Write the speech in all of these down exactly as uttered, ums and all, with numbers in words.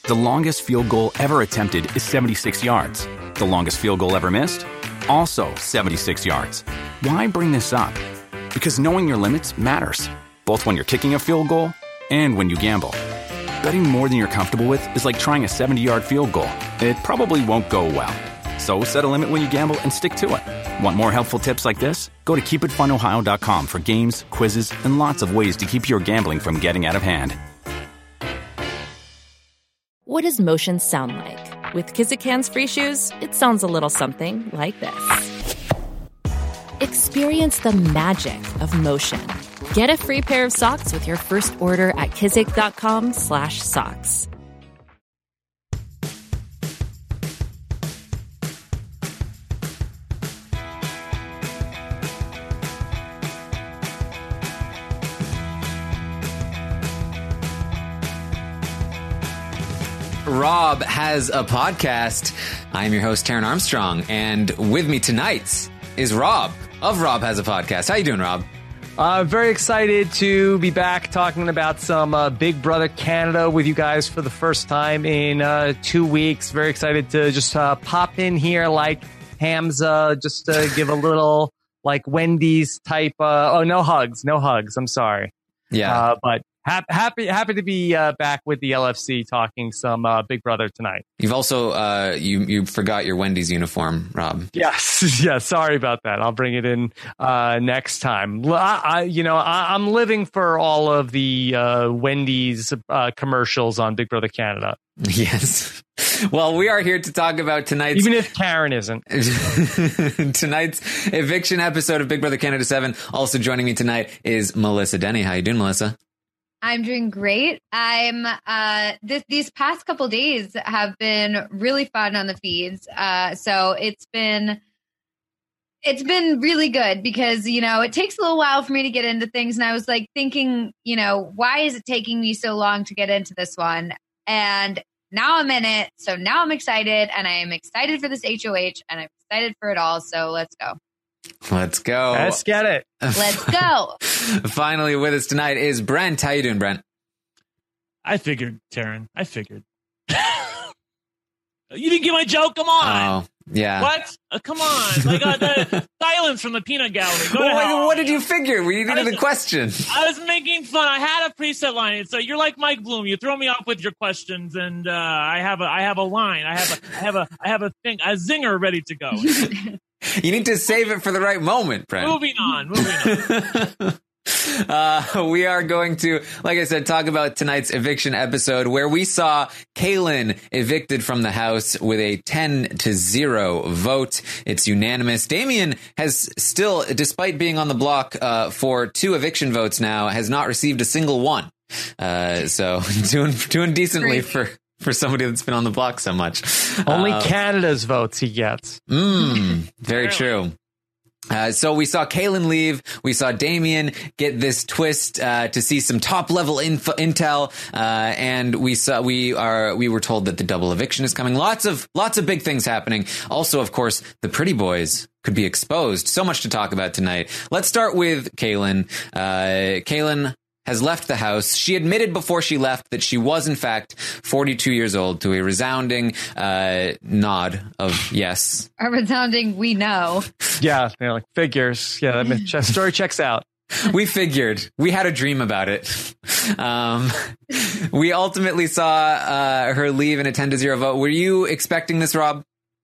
The longest field goal ever attempted is seventy-six yards. The longest field goal ever missed? Also seventy-six yards. Why bring this up? Because knowing your limits matters, both when you're kicking a field goal and when you gamble. Betting more than you're comfortable with is like trying a seventy-yard field goal. It probably won't go well. So set a limit when you gamble and stick to it. Want more helpful tips like this? Go to keep it fun ohio dot com for games, quizzes, and lots of ways to keep your gambling from getting out of hand. What does motion sound like? With Kizikans free shoes, it sounds a little something like this. Experience the magic of motion. Get a free pair of socks with your first order at kizik.com slash socks. Rob has a podcast. I'm your host, Taran Armstrong, and with me tonight is Rob of Rob Has a Podcast. How you doing, Rob? Uh, very excited to be back talking about some uh, Big Brother Canada with you guys for the first time in uh, two weeks. Very excited to just uh, pop in here like Hamza, just to give a little like Wendy's type. Uh, oh, no hugs, no hugs. I'm sorry. Yeah, uh, but. Happy, happy to be uh, back with the L F C talking some uh, Big Brother tonight. You've also uh, you you forgot your Wendy's uniform, Rob. Yes, yeah. Sorry about that. I'll bring it in uh, next time. I, I, you know, I, I'm living for all of the uh, Wendy's uh, commercials on Big Brother Canada. Yes. Well, we are here to talk about tonight's... Even if Karen isn't. tonight's eviction episode of Big Brother Canada seven. Also joining me tonight is Melissa Denny. How you doing, Melissa? I'm doing great. I'm uh this these past couple days have been really fun on the feeds. Uh so it's been it's been really good because, you know, it takes a little while for me to get into things, and I was like thinking, you know, why is it taking me so long to get into this one? And now I'm in it. So now I'm excited, and I am excited for this H O H, and I'm excited for it all. So let's go. Let's go. Let's get it. Let's go. Finally with us tonight is Brent. How you doing, Brent? I figured, Taran. I figured. You didn't get my joke? Come on. Oh, yeah. What? Uh, come on. Like uh, the silence from the peanut gallery. Go well, ahead. What, what did you figure? We needed was, the question. I was making fun. I had a preset line. It's like, you're like Mike Bloom. You throw me off with your questions, and uh, I have a I have a line. I have a I have a I have a thing a zinger ready to go. You need to save it for the right moment, Brent. Moving on. Moving on. Uh, we are going to, like I said, talk about tonight's eviction episode where we saw Caelynn evicted from the house with a ten to zero vote. It's unanimous. Damian has still, despite being on the block uh, for two eviction votes now, has not received a single one. Uh, so doing doing decently for, for somebody that's been on the block so much. Only uh, Canada's votes he gets. Mm, very true. Uh, so we saw Caelynn leave. We saw Damian get this twist uh, to see some top level info, intel, uh, and we saw we are we were told that the double eviction is coming. Lots of lots of big things happening. Also, of course, the pretty boys could be exposed. So much to talk about tonight. Let's start with Caelynn. Uh, Caelynn has left the house. She admitted before she left that she was, in fact, forty-two years old, to a resounding uh, nod of yes. A resounding we know. Yeah, they're like figures. Yeah, that story checks out. We figured. We had a dream about it. Um, we ultimately saw uh, her leave in a ten to zero vote. Were you expecting this, Rob?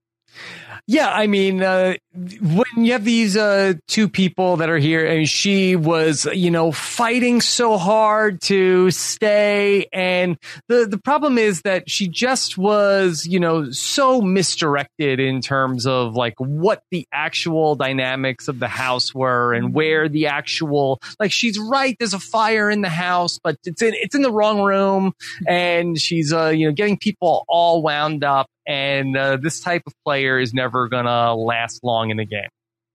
Yeah, I mean, uh, when you have these uh, two people that are here, and she was, you know, fighting so hard to stay, and the the problem is that she just was, you know, so misdirected in terms of like what the actual dynamics of the house were and where the actual, like, she's right, there's a fire in the house, but it's in it's in the wrong room, and she's uh, you know, getting people all wound up. And uh, this type of player is never going to last long in the game.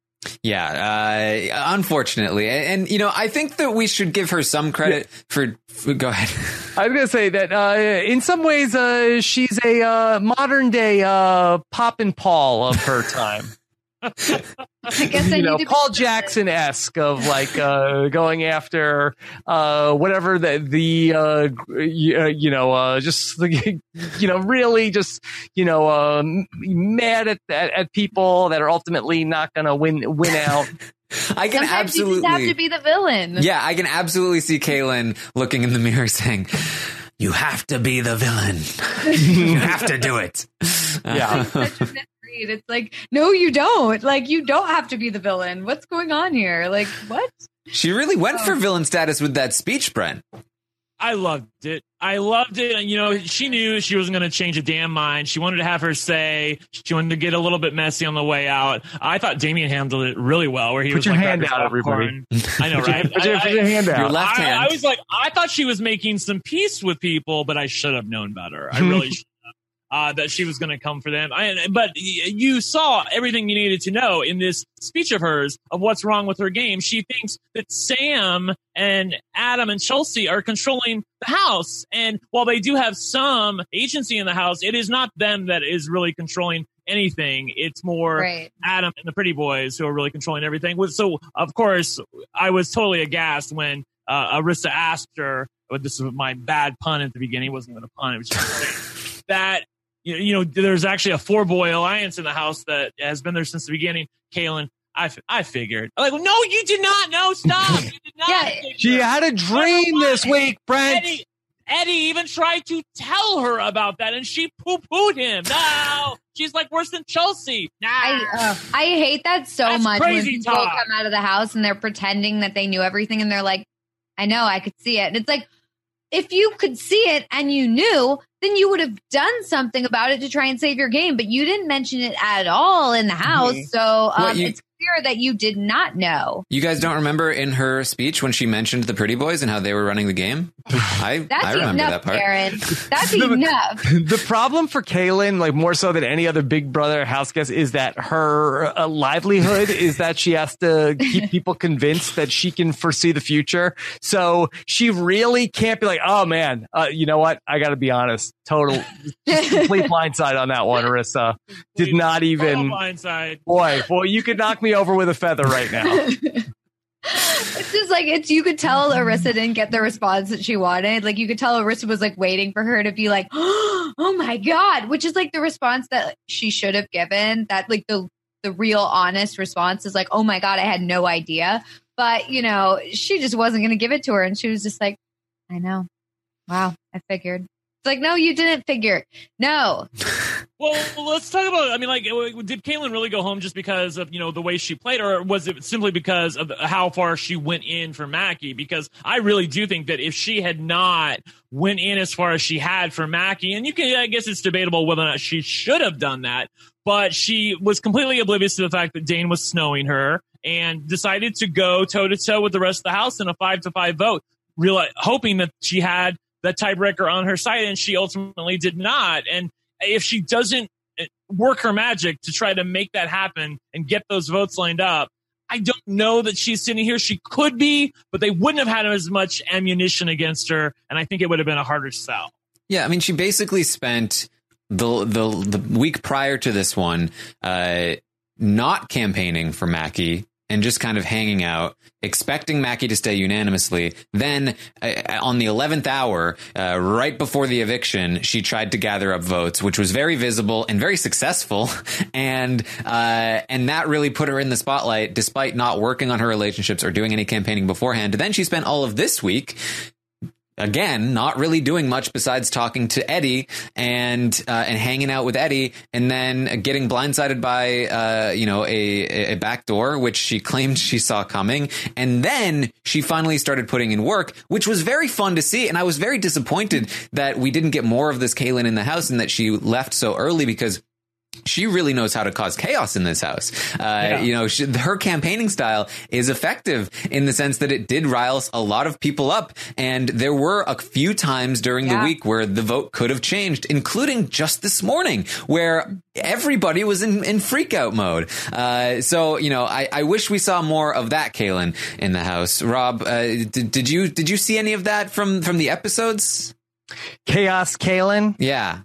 Yeah, uh, unfortunately. And, and, you know, I think that we should give her some credit yeah. for, for... Go ahead. I was going to say that uh, in some ways, uh, she's a uh, modern day uh, Pop and Paul of her time. I guess I you know, need to Paul be- Jackson-esque of like uh, going after uh, whatever the the uh, you, uh, you know uh, just you know really just you know uh, mad at, at at people that are ultimately not going to win win out. I can Sometimes absolutely you just have to be the villain. Yeah, I can absolutely see Kaylin looking in the mirror saying, "You have to be the villain. You have to do it." Yeah. Such a misread. It's like, no, you don't. Like, you don't have to be the villain. What's going on here? Like, what? She really went for villain status with that speech, Brent. I loved it. I loved it. And, you know, she knew she wasn't going to change a damn mind. She wanted to have her say. She wanted to get a little bit messy on the way out. I thought Damien handled it really well. Where he Put was your like, hand "Grab out, your popcorn." everybody. I know, right? Put your, I- put your I- hand out. Your left I, hand. I was like, I thought she was making some peace with people, but I should have known better. I really should have. Uh, that she was going to come for them. I, but you saw everything you needed to know in this speech of hers of what's wrong with her game. She thinks that Sam and Adam and Chelsea are controlling the house. And while they do have some agency in the house, it is not them that is really controlling anything. It's more Right. Adam and the Pretty Boys who are really controlling everything. So, of course, I was totally aghast when uh, Arissa asked her, but this is my bad pun at the beginning. It wasn't even a pun. It was just that, you know, you know, there's actually a four boy alliance in the house that has been there since the beginning. Kaylin, I, f- I figured. I'm like, no, you did not. No, stop. You did not. Yeah. figure. She had a dream this week, Brent. Eddie, Eddie even tried to tell her about that, and she poo-pooed him. No, she's like worse than Chelsea. Nah. I uh, I hate that so That's much when crazy people talk. come out of the house and they're pretending that they knew everything and they're like, I know, I could see it. And it's like, if you could see it and you knew, then you would have done something about it to try and save your game. But you didn't mention it at all in the house. Mhm. So um, What, you- it's clear that you did not know. You guys don't remember in her speech when she mentioned the Pretty Boys and how they were running the game? I, That's I remember enough, that part. Karen. That's enough. The problem for Kaylin, like more so than any other Big Brother house guest, is that her uh, livelihood is that she has to keep people convinced that she can foresee the future. So she really can't be like, oh man, uh, you know what? I got to be honest. Total, just complete blindside on that one, Arissa. Did not even. Total blindside. Boy, boy, you could knock me over with a feather right now. It's just like it's you could tell Arissa didn't get the response that she wanted. Like you could tell Arissa was like waiting for her to be like, oh my God, which is like the response that she should have given. That like the the real honest response is like, oh my God, I had no idea. But you know, she just wasn't gonna give it to her. And she was just like, I know. Wow, I figured. It's like, no, you didn't figure. No. Well, let's talk about. I mean, like, did Kaylin really go home just because of you know the way she played, or was it simply because of how far she went in for Mackie? Because I really do think that if she had not went in as far as she had for Mackie, and you can, I guess it's debatable whether or not she should have done that, but she was completely oblivious to the fact that Dane was snowing her and decided to go toe to toe with the rest of the house in a five to five vote, real hoping that she had that tiebreaker on her side, and she ultimately did not. And if she doesn't work her magic to try to make that happen and get those votes lined up, I don't know that she's sitting here. She could be, but they wouldn't have had as much ammunition against her, and I think it would have been a harder sell. Yeah, I mean, she basically spent the the the week prior to this one uh, not campaigning for Mackie and just kind of hanging out, expecting Mackie to stay unanimously. Then uh, on the eleventh hour, uh, right before the eviction, she tried to gather up votes, which was very visible and very successful. And uh, and that really put her in the spotlight, despite not working on her relationships or doing any campaigning beforehand. Then she spent all of this week, again, not really doing much besides talking to Eddie and uh, and hanging out with Eddie, and then getting blindsided by uh, you know a, a back door, which she claimed she saw coming. And then she finally started putting in work, which was very fun to see. And I was very disappointed that we didn't get more of this Kaylin in the house and that she left so early, because she really knows how to cause chaos in this house. Uh, yeah. You know, she, her campaigning style is effective in the sense that it did rile a lot of people up. And there were a few times during yeah. the week where the vote could have changed, including just this morning, where everybody was in, in freak out mode. Uh, so, you know, I, I wish we saw more of that Kaylin in the house. Rob, uh, did, did you did you see any of that from, from the episodes? Chaos Kaylin? Yeah.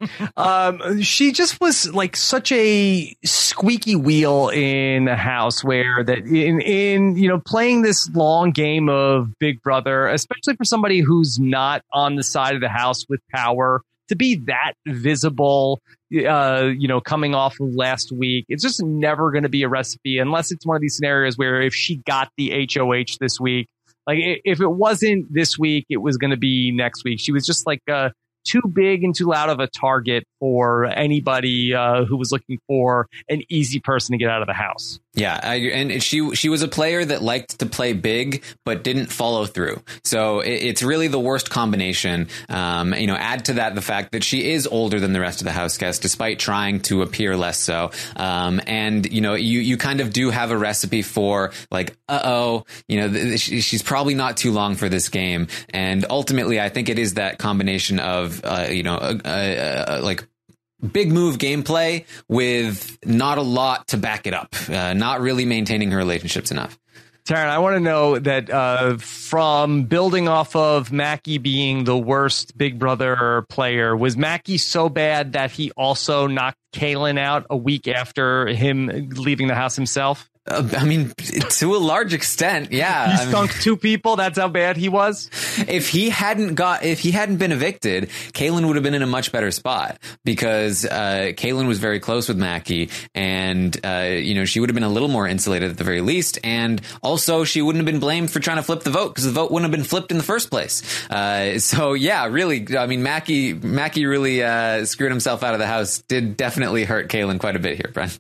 um, she just was like such a squeaky wheel in a house where that in, in, you know, playing this long game of Big Brother, especially for somebody who's not on the side of the house with power, to be that visible, uh, you know, coming off of last week, it's just never going to be a recipe unless it's one of these scenarios where if she got the H O H this week, like if it wasn't this week, it was going to be next week. She was just like uh, too big and too loud of a target for anybody uh, who was looking for an easy person to get out of the house. Yeah, I, and she she was a player that liked to play big but didn't follow through. So it, it's really the worst combination. Um, you know, add to that the fact that she is older than the rest of the house guests, despite trying to appear less so. Um, and you know, you you kind of do have a recipe for like, uh oh, you know, th- she's probably not too long for this game. And ultimately, I think it is that combination of uh, you know, uh, uh, uh, like. big move gameplay with not a lot to back it up, uh, not really maintaining her relationships enough. Taryn, I want to know that uh, from building off of Mackie being the worst Big Brother player, was Mackie so bad that he also knocked Kaylin out a week after him leaving the house himself? Uh, I mean, to a large extent, yeah. He stunk I mean, two people. That's how bad he was. If he hadn't got, if he hadn't been evicted, Kaylin would have been in a much better spot because uh, Kaylin was very close with Mackie, and uh, you know, she would have been a little more insulated at the very least, and also she wouldn't have been blamed for trying to flip the vote because the vote wouldn't have been flipped in the first place. Uh, so yeah, really, I mean, Mackie, Mackie really uh, screwed himself out of the house. Did definitely hurt Kaylin quite a bit here, Brent.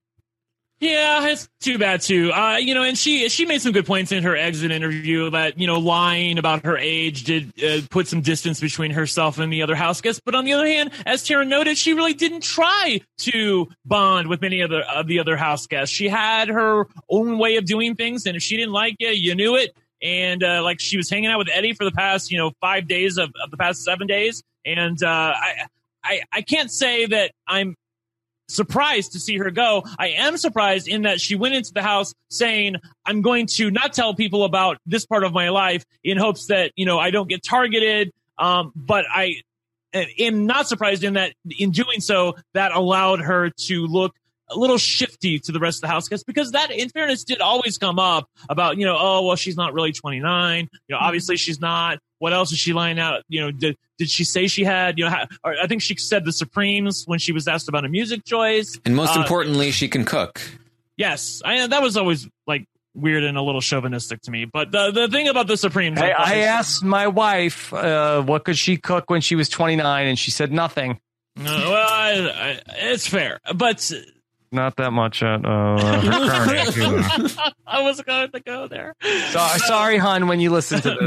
Yeah, it's too bad too. Uh, you know, and she she made some good points in her exit interview that, you know, lying about her age did uh, put some distance between herself and the other house guests. But on the other hand, as Tara noted, she really didn't try to bond with many of the, of the other house guests. She had her own way of doing things, and if she didn't like you, you knew it. And uh, like she was hanging out with Eddie for the past, you know, five days of, of the past seven days. And uh, I, I I can't say that I'm surprised to see her go. I am surprised in that she went into the house saying, I'm going to not tell people about this part of my life in hopes that, you know, I don't get targeted. Um, but I am not surprised in that in doing so, that allowed her to look a little shifty to the rest of the house guests, because that, in fairness, did always come up about, you know, oh, well, she's not really twenty-nine. You know, obviously she's not. What else is she lying out? You know, did, did she say she had, you know, ha- or I think she said the Supremes when she was asked about a music choice. And most uh, importantly, she can cook. Yes. I, that was always like weird and a little chauvinistic to me. But the, the thing about the Supremes. Hey, I, I asked my wife, uh, what could she cook when she was twenty-nine? And she said nothing. Uh, well, I, I, it's fair, but not that much at uh, her current. I wasn't going to go there. So, sorry, hon, when you listen to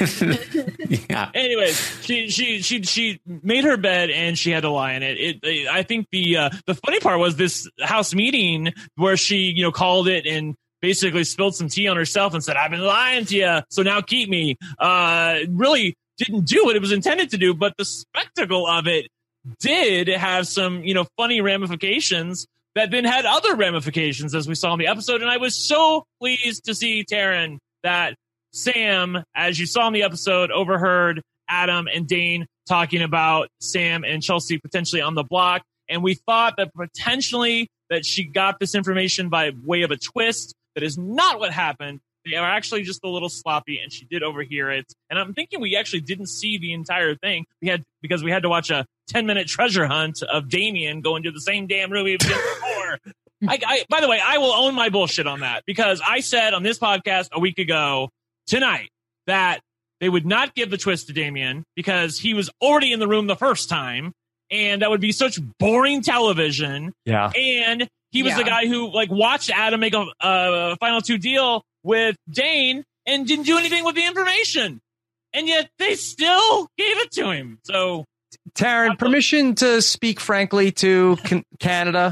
this. Yeah. Anyways, she she she she made her bed and she had to lie in it. It, it I think the uh, the funny part was this house meeting where she, you know, called it and basically spilled some tea on herself and said, "I've been lying to you, so now keep me." Uh, really didn't do what it was intended to do, but the spectacle of it did have some, you know, funny ramifications that then had other ramifications, as we saw in the episode. And I was so pleased to see, Taryn, that Sam, as you saw in the episode, overheard Adam and Dane talking about Sam and Chelsea potentially on the block. And we thought that potentially that she got this information by way of a twist. That is not what happened. They are actually just a little sloppy, and she did overhear it. And I'm thinking we actually didn't see the entire thing. We had because we had to watch a ten minute treasure hunt of Damien going to the same damn room he was in before. I, I, by the way, I will own my bullshit on that, because I said on this podcast a week ago tonight that they would not give the twist to Damien because he was already in the room the first time, and that would be such boring television. Yeah. And he was yeah. the guy who like watched Adam make a, a final two deal with Dane and didn't do anything with the information. And yet they still gave it to him. So, Taryn, permission to speak frankly to can- Canada?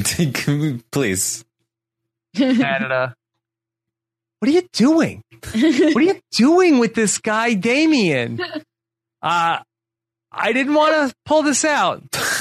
Please. Canada. What are you doing? What are you doing with this guy, Damien? Uh, I didn't want to pull this out.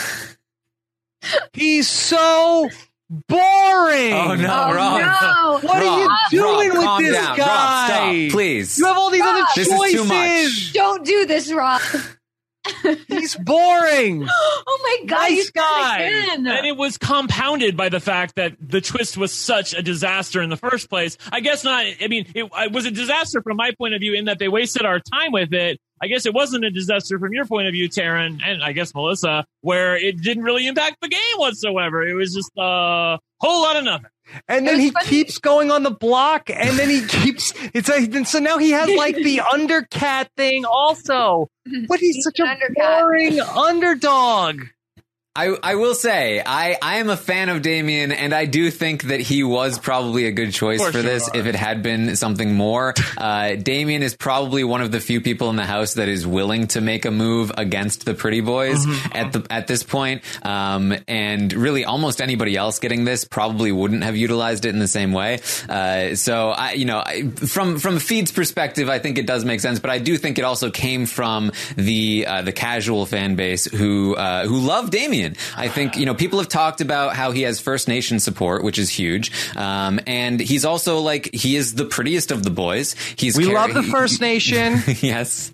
He's so boring. Oh, no, oh, Rob. No. What Rob, are you doing Rob, with calm this down. guy? Rob, stop, please. You have all these Rob. other This choices. is too much. Don't do this, Rob. He's boring. Oh my God, Nice you said it guy. again. And it was compounded by the fact that the twist was such a disaster in the first place. I guess not. I mean, it, it was a disaster from my point of view in that they wasted our time with it. I guess it wasn't a disaster from your point of view, Taryn, and I guess Melissa, where it didn't really impact the game whatsoever. It was just a whole lot of nothing. And then he funny. keeps going on the block, and then he keeps it's like, and so now he has like the undercat thing also. But he's, he's such a undercat. boring underdog. I, I will say, I, I am a fan of Damien, and I do think that he was probably a good choice for this if it had been something more. Uh, Damien is probably one of the few people in the house that is willing to make a move against the Pretty Boys mm-hmm. at the at this point. Um, and really, almost anybody else getting this probably wouldn't have utilized it in the same way. Uh, so, I, you know, I, from from Feed's perspective, I think it does make sense. But I do think it also came from the uh, the casual fan base who uh, who love Damien. I think, you know, people have talked about how he has First Nation support, which is huge. Um, and he's also like, he is the prettiest of the boys. He's we car- love the First Nation. Yes.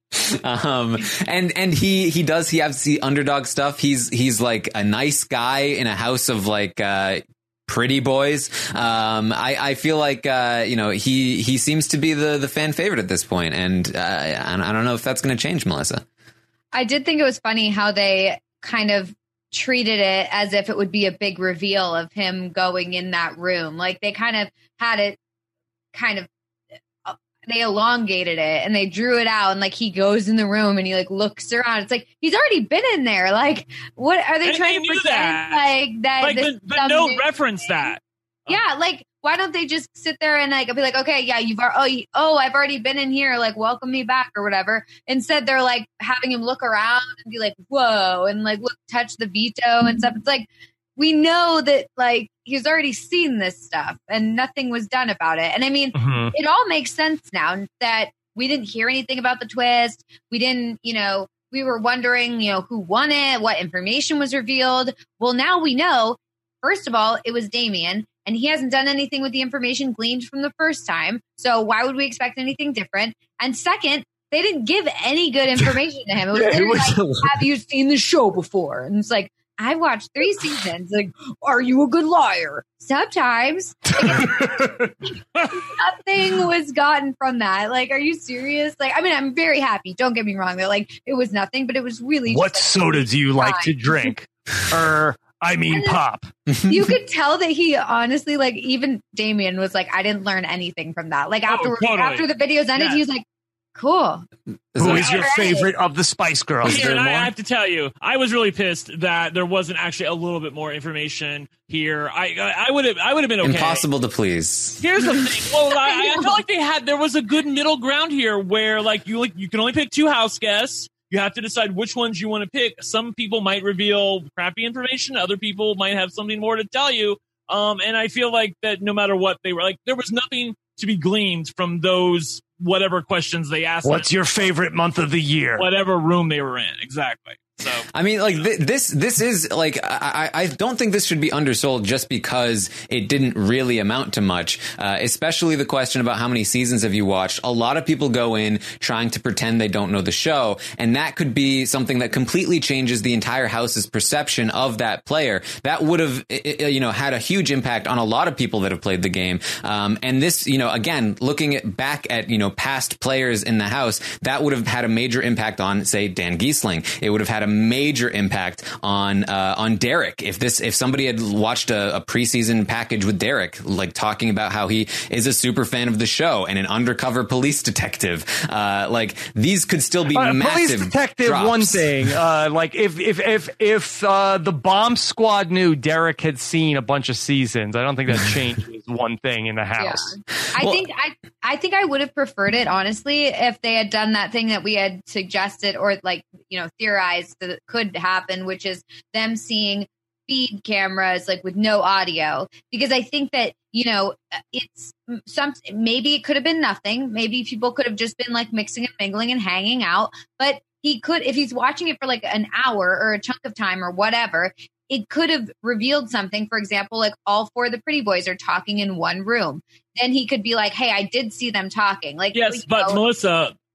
Um, and, and he, he does, he has the underdog stuff. He's, he's like a nice guy in a house of like, uh, pretty boys. Um, I, I feel like, uh, you know, he, he seems to be the, the fan favorite at this point. And, uh, I don't know if that's going to change, Melissa. I did think it was funny how they kind of treated it as if it would be a big reveal of him going in that room. Like they kind of had it kind of, uh, they elongated it and they drew it out and like he goes in the room and he like looks around. It's like, he's already been in there. Like, what are they and trying they to pretend that. like that? Like, this but, but no reference thing. that. Yeah. Like, why don't they just sit there and like be like, okay, yeah, you've oh, you, oh, I've already been in here, like welcome me back or whatever. Instead, they're like having him look around and be like, whoa, and like look, touch the veto and stuff. It's like we know that like he's already seen this stuff and nothing was done about it. And I mean, mm-hmm. it all makes sense now that we didn't hear anything about the twist. We didn't, you know, we were wondering, you know, who won it, what information was revealed. Well, now we know. First of all, it was Damien. And he hasn't done anything with the information gleaned from the first time. So why would we expect anything different? And second, they didn't give any good information to him. It was, yeah, it was like, have you seen the show before? And it's like, I watched three seasons. Like, are you a good liar? Sometimes. Like, nothing was gotten from that. Like, are you serious? Like, I mean, I'm very happy. Don't get me wrong. They're like, it was nothing, but it was really. What just, like, soda do you like to drink? Or. I mean, pop. You could tell that he honestly, like, even Damien was like, I didn't learn anything from that. Like, after, oh, totally. after the videos ended, yeah. he was like, cool. Who is your favorite of the Spice Girls? Yeah, and I, I have to tell you, I was really pissed that there wasn't actually a little bit more information here. I I would have I would have been okay. Impossible to please. Here's the thing. Well, I, I felt like they had there was a good middle ground here where like you like you can only pick two house guests. You have to decide which ones you want to pick. Some people might reveal crappy information. Other people might have something more to tell you. Um, and I feel like that no matter what they were like, there was nothing to be gleaned from those whatever questions they asked. What's your favorite month of the year? Whatever room they were in. Exactly. So I mean, like th- this, this is like I, I don't think this should be undersold just because it didn't really amount to much. Uh, especially the question about how many seasons have you watched. A lot of people go in trying to pretend they don't know the show, and that could be something that completely changes the entire house's perception of that player. That would have, you know, had a huge impact on a lot of people that have played the game. Um, and this, you know, again, looking at back at you know past players in the house, that would have had a major impact on, say, Dan Giesling. It would have had a major impact on uh, on Derek. If this if somebody had watched a, a preseason package with Derek, like talking about how he is a super fan of the show and an undercover police detective, uh, like these could still be uh, massive police detective. Drops. One thing, uh, like if if if if uh, the Bomb Squad knew Derek had seen a bunch of seasons, I don't think that changes one thing in the house. Yeah. I well, think I I think I would have preferred it honestly if they had done that thing that we had suggested or like you know theorized that could happen, which is them seeing feed cameras like with no audio, because I think that you know it's some maybe it could have been nothing, maybe people could have just been like mixing and mingling and hanging out, but he could, if he's watching it for like an hour or a chunk of time or whatever, it could have revealed something. For example, like all four of the Pretty Boys are talking in one room, then he could be like, hey, I did see them talking. Like yes, but know, Melissa,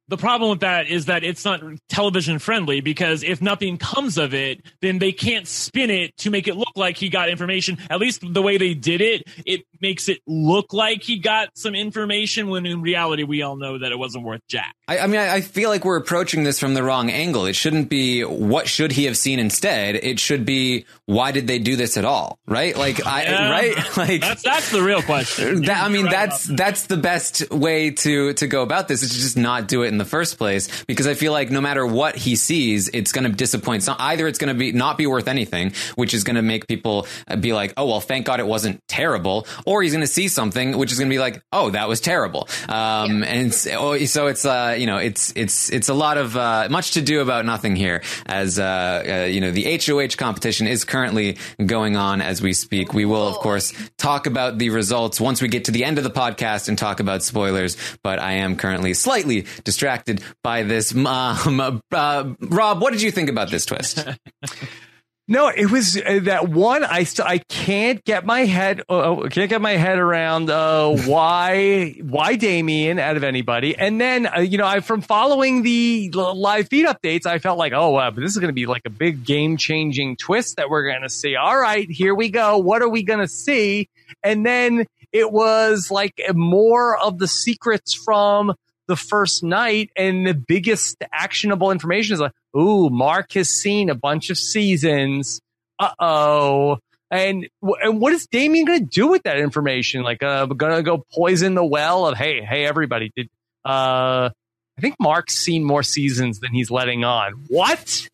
the problem with that is that it's not television friendly, because if nothing comes of it, then they can't spin it to make it look like he got information. At least the way they did it, it makes it look like he got some information, when in reality, we all know that it wasn't worth jack. I, I mean, I, I feel like we're approaching this from the wrong angle. It shouldn't be what should he have seen instead. It should be, why did they do this at all? Right? Like, I, Yeah, right? Like that's that's the real question. That, I mean, You're right that's about that's the best way to to go about this, is to just not do it in the first place, because I feel like no matter what he sees, it's going to disappoint. So either it's going to be not be worth anything, which is going to make people be like, oh, well, thank God it wasn't terrible, or he's going to see something which is going to be like, oh, that was terrible. Um, yeah. And it's, oh, so it's uh, you know, it's it's it's a lot of uh, much to do about nothing here, as uh, uh, you know, the H O H competition is currently going on as we speak. We will, of course, talk about the results once we get to the end of the podcast and talk about spoilers, but I am currently slightly distracted by this. Um, uh, Rob, what did you think about this twist? No, it was uh, that one. I st- I can't get my head. Uh, can't get my head around uh, why why Damian out of anybody. And then uh, you know, I from following the live feed updates, I felt like, oh, wow, but this is going to be like a big game changing twist that we're going to see. All right, here we go. What are we going to see? And then it was like more of the secrets from the first night, and the biggest actionable information is like, ooh, Mark has seen a bunch of seasons. Uh-oh. And, and what is Damian going to do with that information? Like, uh, going to go poison the well of, hey, hey, everybody, did, uh, I think Mark's seen more seasons than he's letting on. What?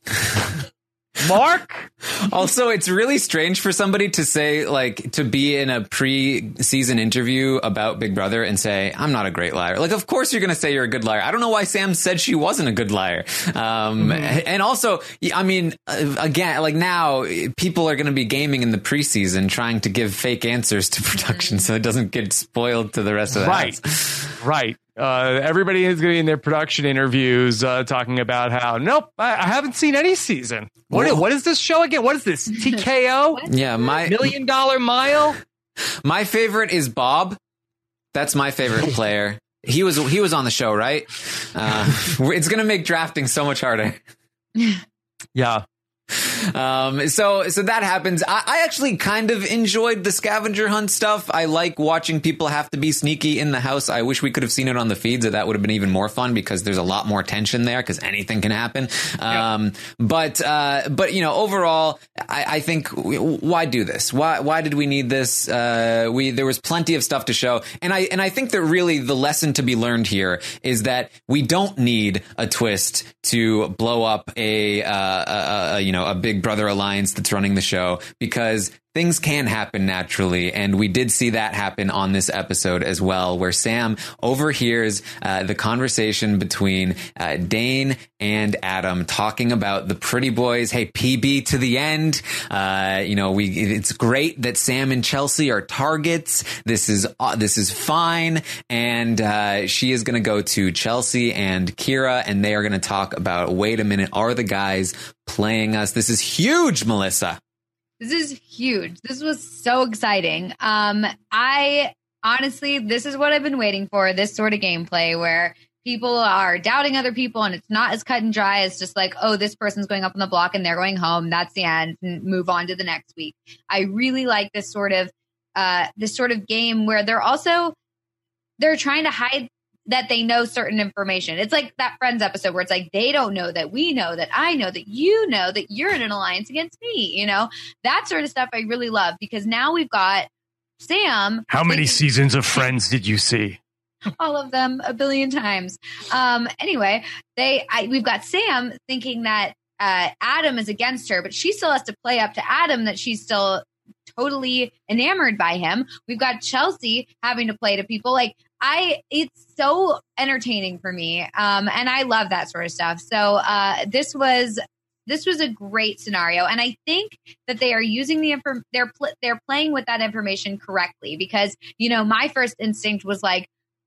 Mark? Also, it's really strange for somebody to say, like, to be in a pre-season interview about Big Brother and say, I'm not a great liar. Like, of course you're going to say you're a good liar. I don't know why Sam said she wasn't a good liar. Um, mm-hmm. And also, I mean, again, like now, people are going to be gaming in the preseason trying to give fake answers to production so it doesn't get spoiled to the rest of the right. house. Right. Uh, everybody is going to be in their production interviews uh, talking about how, nope, I, I haven't seen any season. What is, what is this show again? What is this? T K O? Yeah, my Million Dollar Mile? My favorite is Bob. That's my favorite player. He was he was on the show, right? Uh, it's going to make drafting so much harder. Yeah. Um, so, so that happens. I, I actually kind of enjoyed the scavenger hunt stuff. I like watching people have to be sneaky in the house. I wish we could have seen it on the feeds, or that would have been even more fun, because there's a lot more tension there, because anything can happen. Um, yep. but, uh, but, you know, overall, I, I think why do this? Why, why did we need this? Uh, we, there was plenty of stuff to show. And I, and I think that really the lesson to be learned here is that we don't need a twist to blow up a, uh, a, a you know, a Big Brother alliance that's running the show, because things can happen naturally. And we did see that happen on this episode as well, where Sam overhears uh, the conversation between uh, Dane and Adam talking about the pretty boys. Hey, P B to the end. Uh, you know, we, it's great that Sam and Chelsea are targets. This is, uh, this is fine. And uh, she is going to go to Chelsea and Kira, and they are going to talk about, wait a minute, are the guys playing us? This is huge, Melissa. This is huge. This was so exciting. Um, I honestly, this is what I've been waiting for, this sort of gameplay where people are doubting other people and it's not as cut and dry as just like, oh, this person's going up on the block and they're going home. That's the end, and move on to the next week. I really like this sort of uh, this sort of game where they're also, they're trying to hide that they know certain information. It's like that Friends episode where it's like, they don't know that we know, that I know, that you know, that you're in an alliance against me. You know, that sort of stuff I really love, because now we've got Sam. How many seasons of Friends did you see? All of them, a billion times. Um, anyway, they I, we've got Sam thinking that uh, Adam is against her, but she still has to play up to Adam that she's still totally enamored by him. We've got Chelsea having to play to people like, I, it's so entertaining for me. Um, and I love that sort of stuff. So, uh, this was, this was a great scenario. And I think that they are using the, inform- they're, pl- they're playing with that information correctly, because, you know, my first instinct was like,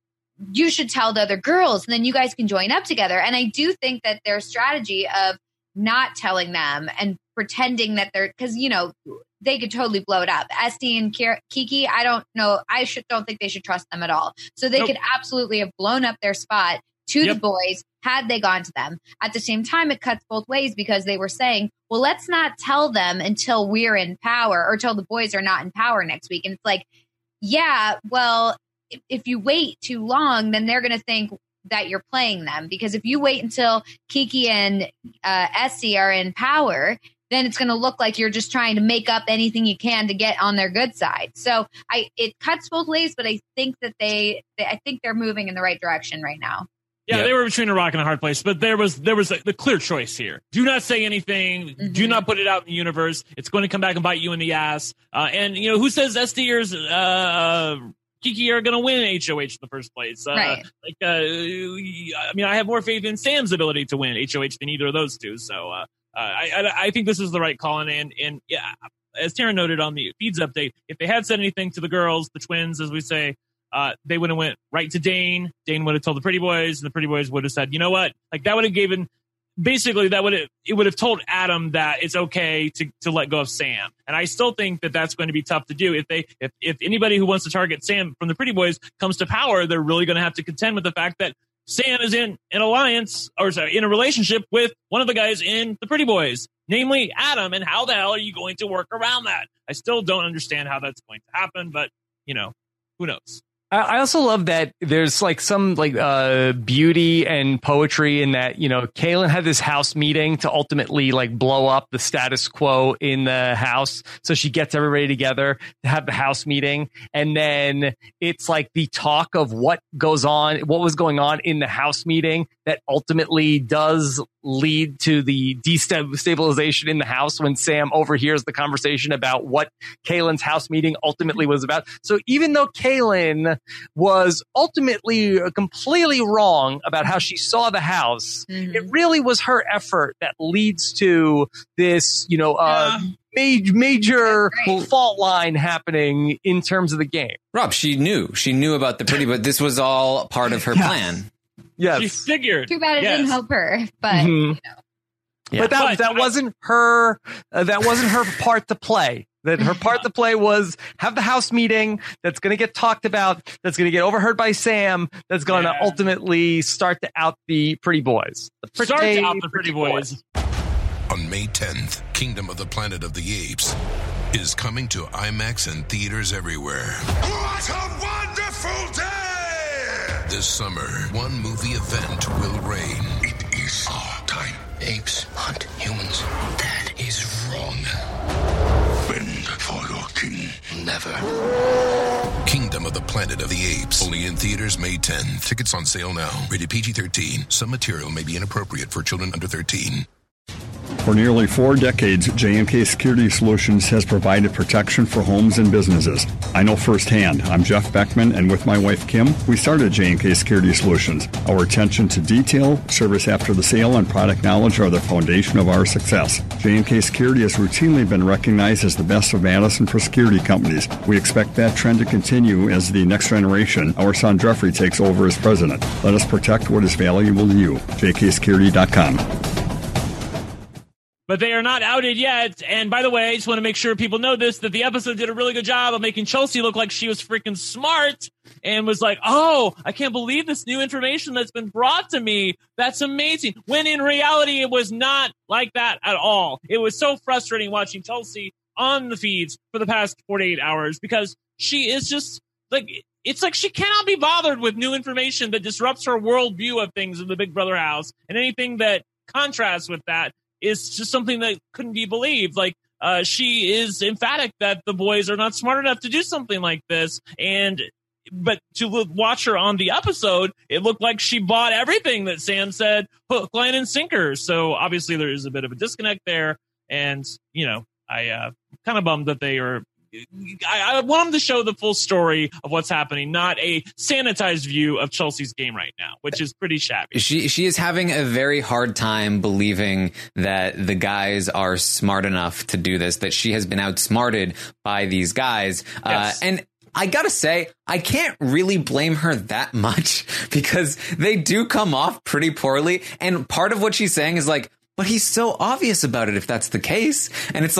you should tell the other girls and then you guys can join up together. And I do think that their strategy of not telling them and pretending that they're, because, you know, they could totally blow it up. Esty and Kiki, I don't know. I should don't think they should trust them at all. So they nope. could absolutely have blown up their spot to yep. the boys, had they gone to them. At the same time, it cuts both ways because they were saying, well, let's not tell them until we're in power or till the boys are not in power next week. And it's like, yeah, well, if, if you wait too long, then they're going to think that you're playing them. Because if you wait until Kiki and uh, Essie are in power, then it's going to look like you're just trying to make up anything you can to get on their good side. So I, it cuts both ways, but I think that they, they I think they're moving in the right direction right now. Yeah, Yep. they were between a rock and a hard place, but there was there was a, the clear choice here. Do not say anything. Mm-hmm. Do not put it out in the universe. It's going to come back and bite you in the ass. Uh, and you know who says S D R's uh, Kiki are going to win H O H in the first place? Uh, Right. Like, uh, I mean, I have more faith in Sam's ability to win H O H than either of those two. So uh, I, I I think this is the right call. And and yeah, as Taryn noted on the feeds update, if they had said anything to the girls, the twins, as we say. Uh, they would have went right to Dane. Dane would have told the Pretty Boys, and the Pretty Boys would have said, you know what? Like that would have given, basically that would have, it would have told Adam that it's okay to, to let go of Sam. And I still think that that's going to be tough to do. If they, if, if anybody who wants to target Sam from the Pretty Boys comes to power, they're really going to have to contend with the fact that Sam is in an alliance or sorry, in a relationship with one of the guys in the Pretty Boys, namely Adam. And how the hell are you going to work around that? I still don't understand how that's going to happen, but you know, who knows? I also love that there's like some like uh beauty and poetry in that, you know, Kaylin had this house meeting to ultimately like blow up the status quo in the house. So she gets everybody together to have the house meeting. And then it's like the talk of what goes on, what was going on in the house meeting that ultimately does lead to the destabilization in the house when Sam overhears the conversation about what Kaylin's house meeting ultimately was about. So even though Kaylin was ultimately completely wrong about how she saw the house, mm-hmm. it really was her effort that leads to this, you know, uh, yeah. major, major fault line happening in terms of the game. Rob, she knew. She knew about the Pretty, but this was all part of her yes. plan. Yes. She figured. Too bad it yes. didn't help her, but mm-hmm. you know. Yeah. But that but, that I, wasn't her. Uh, that wasn't her part to play. That her part to play was have the house meeting that's going to get talked about, that's going to get overheard by Sam, that's going to yeah. ultimately start to out the Pretty Boys. The pretty, start to out the Pretty, pretty boys. boys. On May tenth, Kingdom of the Planet of the Apes is coming to IMAX and theaters everywhere. What a wonderful day! This summer, one movie event will reign. It is our time. Apes hunt humans. That is wrong. Bend for your king. Never. Kingdom of the Planet of the Apes. Only in theaters May tenth. Tickets on sale now. Rated P G thirteen. Some material may be inappropriate for children under thirteen. For nearly four decades, J and K Security Solutions has provided protection for homes and businesses. I know firsthand. I'm Jeff Beckman, and with my wife, Kim, we started J and K Security Solutions. Our attention to detail, service after the sale, and product knowledge are the foundation of our success. J and K Security has routinely been recognized as the best of Madison for security companies. We expect that trend to continue as the next generation, our son Jeffrey, takes over as president. Let us protect what is valuable to you. J K security dot com. But they are not outed yet. And by the way, I just want to make sure people know this, that the episode did a really good job of making Chelsea look like she was freaking smart and was like, oh, I can't believe this new information that's been brought to me. That's amazing. When in reality, it was not like that at all. It was so frustrating watching Chelsea on the feeds for the past forty-eight hours because she is just like, it's like she cannot be bothered with new information that disrupts her worldview of things in the Big Brother house, and anything that contrasts with that is just something that couldn't be believed. Like, uh, she is emphatic that the boys are not smart enough to do something like this. And, but to look, watch her on the episode, it looked like she bought everything that Sam said, hook, line, and sinker. So obviously there is a bit of a disconnect there. And, you know, I, uh, kind of bummed that they are, I, I want them to show the full story of what's happening, not a sanitized view of Chelsea's game right now, which is pretty shabby. She she is having a very hard time believing that the guys are smart enough to do this, that she has been outsmarted by these guys. Yes. Uh, and I gotta say, I can't really blame her that much because they do come off pretty poorly. And part of what she's saying is like, but he's so obvious about it if that's the case. And it's like,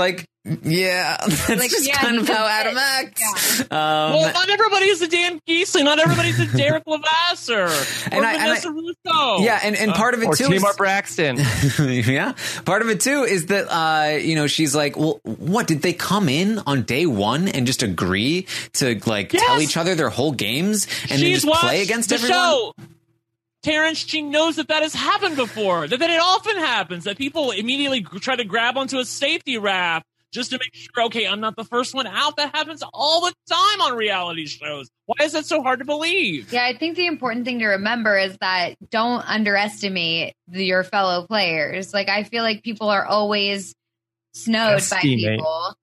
Yeah, that's Like, just yeah, kind he of how did Adam it. acts. Um, Well, not everybody's a Dan Giesley. Not everybody's a Derek Levasseur. Or And I- and I- Vanessa Russo. yeah, and, and part of it Or too Tamar is, Braxton. yeah, part of it too is that uh, you know, she's like, well, what did they come in on day one and just agree to like Yes. tell each other their whole games and then She's just play watched against the everyone? show. Terrence, she knows that that has happened before, that, that it often happens, that people immediately g- try to grab onto a safety raft just to make sure, okay, I'm not the first one out. That happens all the time on reality shows. Why is that so hard to believe? Yeah, I think the important thing to remember is that don't underestimate the, your fellow players. Like, I feel like people are always snowed by Estimate. people,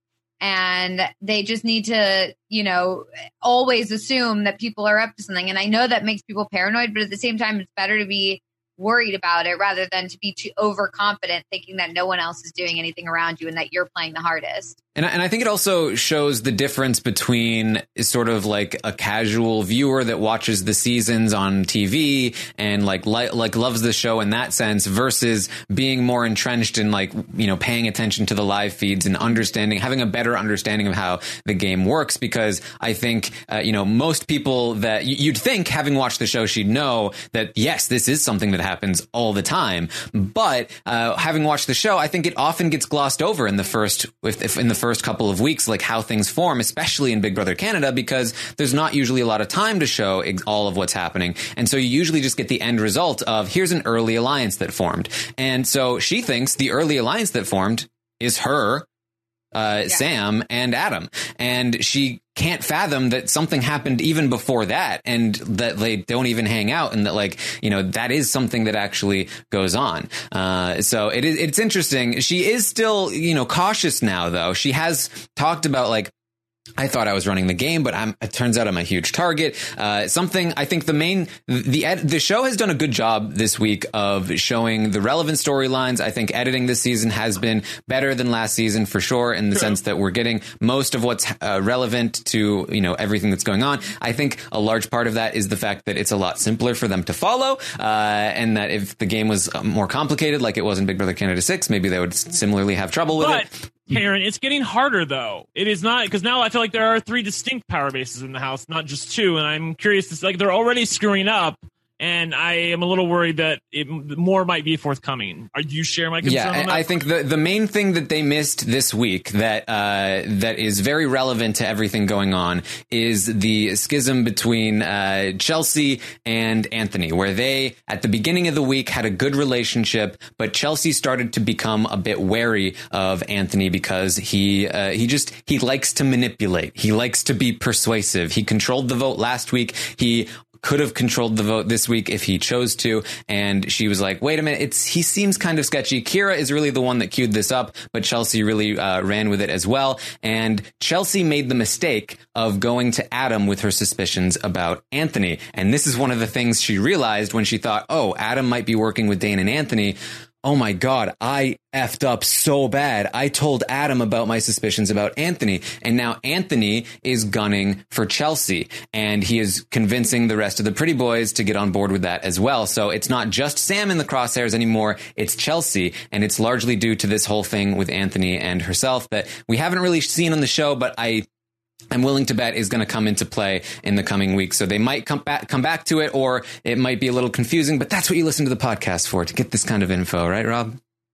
and they just need to, you know, always assume that people are up to something. And I know that makes people paranoid, but at the same time, it's better to be worried about it rather than to be too overconfident, thinking that no one else is doing anything around you and that you're playing the hardest. And I, and I think it also shows the difference between sort of like a casual viewer that watches the seasons on T V and like like, like loves the show in that sense versus being more entrenched in like, you know, paying attention to the live feeds and understanding, having a better understanding of how the game works. Because I think, uh, you know, most people that y- you'd think having watched the show, she'd know that, yes, this is something that happens all the time. But uh, having watched the show, I think it often gets glossed over in the first, if, if in the first couple of weeks, like how things form, especially in Big Brother Canada, because there's not usually a lot of time to show ex- all of what's happening. And so you usually just get the end result of here's an early alliance that formed. And so she thinks the early alliance that formed is her, uh, yeah. Sam and Adam. And she can't fathom that something happened even before that and that they don't even hang out and that, like, you know, that is something that actually goes on. Uh, so it is, it's interesting. She is still, you know, cautious now, though. She has talked about, like, I thought I was running the game, but I'm, it turns out I'm a huge target. Uh, something I think the main, the ed, the show has done a good job this week of showing the relevant storylines. I think editing this season has been better than last season for sure, in the sure. sense that we're getting most of what's uh, relevant to, you know, everything that's going on. I think a large part of that is the fact that it's a lot simpler for them to follow, uh, and that if the game was more complicated, like it was in Big Brother Canada six, maybe they would similarly have trouble with but- it. Karen, it's getting harder, though. It is not, because now I feel like there are three distinct power bases in the house, not just two. And I'm curious, to, like, they're already screwing up. And I am a little worried that it, more might be forthcoming. Are, do you share my concern yeah, on that? I think the, the main thing that they missed this week that uh, that is very relevant to everything going on is the schism between uh, Chelsea and Anthony, where they, at the beginning of the week, had a good relationship, but Chelsea started to become a bit wary of Anthony because he uh, he just he likes to manipulate. He likes to be persuasive. He controlled the vote last week. He could have controlled the vote this week if he chose to. And she was like, wait a minute, it's he seems kind of sketchy. Kira is really the one that queued this up, but Chelsea really uh, ran with it as well. And Chelsea made the mistake of going to Adam with her suspicions about Anthony. And this is one of the things she realized when she thought, oh, Adam might be working with Dane and Anthony. Oh my God, I effed up so bad. I told Adam about my suspicions about Anthony, and now Anthony is gunning for Chelsea, and he is convincing the rest of the pretty boys to get on board with that as well. So it's not just Sam in the crosshairs anymore, it's Chelsea, and it's largely due to this whole thing with Anthony and herself that we haven't really seen on the show, but I I'm willing to bet is going to come into play in the coming weeks. So they might come back, come back to it, or it might be a little confusing, but that's what you listen to the podcast for, to get this kind of info, right, Rob?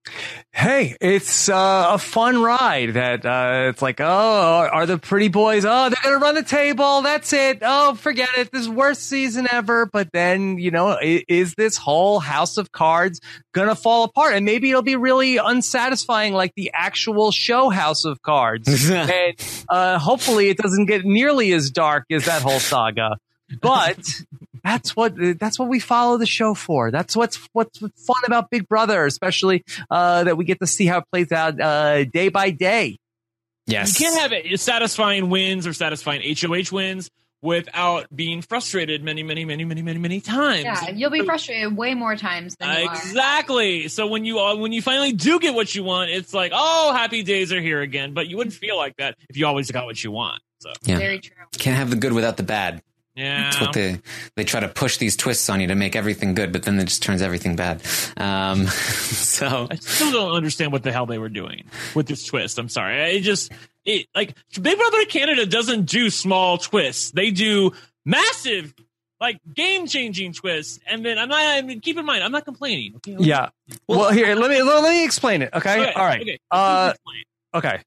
Hey, it's uh, a fun ride that uh, it's like, oh, are the pretty boys, oh, they're going to run the table. That's it. Oh, forget it. This is worst season ever. But then, you know, is this whole house of cards going to fall apart? And maybe it'll be really unsatisfying like the actual show House of Cards. And uh, hopefully it doesn't get nearly as dark as that whole saga. But that's what that's what we follow the show for. That's what's what's fun about Big Brother, especially uh, that we get to see how it plays out uh, day by day. Yes, you can't have it satisfying wins or satisfying H O H wins without being frustrated many, many, many, many, many, many times. Yeah, you'll be frustrated way more times than you exactly. are. So when you uh, when you finally do get what you want, it's like, oh, happy days are here again. But you wouldn't feel like that if you always got what you want. So yeah. Very true. Can't have the good without the bad. Yeah. That's what they they try to push these twists on you to make everything good, but then it just turns everything bad. Um, so I still don't understand what the hell they were doing with this twist. I'm sorry. I just it, like Big Brother Canada doesn't do small twists. They do massive, like game changing twists. And then I'm not. I mean, keep in mind, I'm not complaining. Okay? Yeah. Well, well, here let me let me explain it. Okay. Okay, All right. okay. Uh, okay.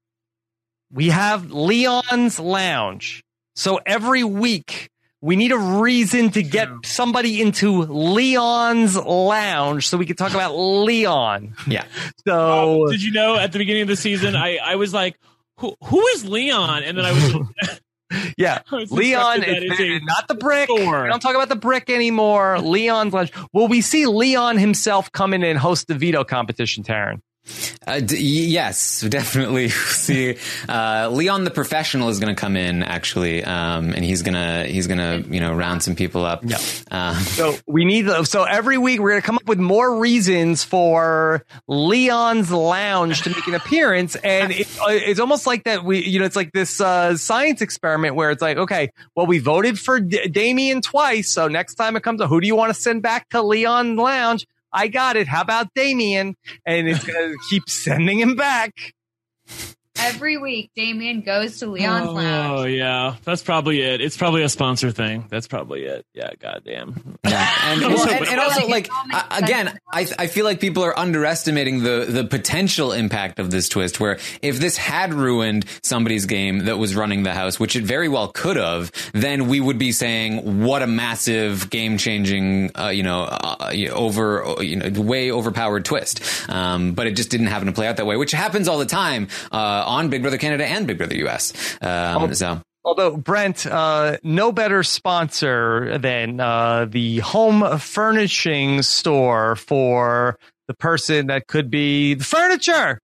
We have Leon's Lounge. So every week we need a reason to get somebody into Leon's Lounge so we can talk about Leon. Yeah. So um, did you know at the beginning of the season, I, I was like, who who is Leon? And then I was yeah, was Leon instructed that is it's a not the brick. store. We don't talk about the brick anymore. Leon's Lounge. Will we see Leon himself come in and host the veto competition, Taryn? Uh, d- yes, definitely. See, uh, Leon the professional is going to come in actually, um, and he's gonna he's gonna you know round some people up. Yeah. Uh, So we need so every week we're gonna come up with more reasons for Leon's Lounge to make an appearance, and it, it's almost like that. We you know it's like this uh, science experiment where it's like, okay, well we voted for D- Damien twice, so next time it comes up, who do you want to send back to Leon's Lounge? I got it. How about Damien? And it's going to keep sending him back. Every week, Damien goes to Leon's oh, Lounge. Oh, yeah. That's probably it. It's probably a sponsor thing. That's probably it. Yeah, goddamn. Yeah. And, No, well, so- and, and also, like, like, it all makes uh, again, I, I feel like people are underestimating the, the potential impact of this twist, where if this had ruined somebody's game that was running the house, which it very well could have, then we would be saying, what a massive game changing, uh, you know, uh, over, you know, way overpowered twist. Um, but it just didn't happen to play out that way, which happens all the time, uh, on Big Brother Canada and Big Brother U S. Um, Oh. so. Although, Brent, uh, no better sponsor than uh, the home furnishing store for the person that could be the furniture.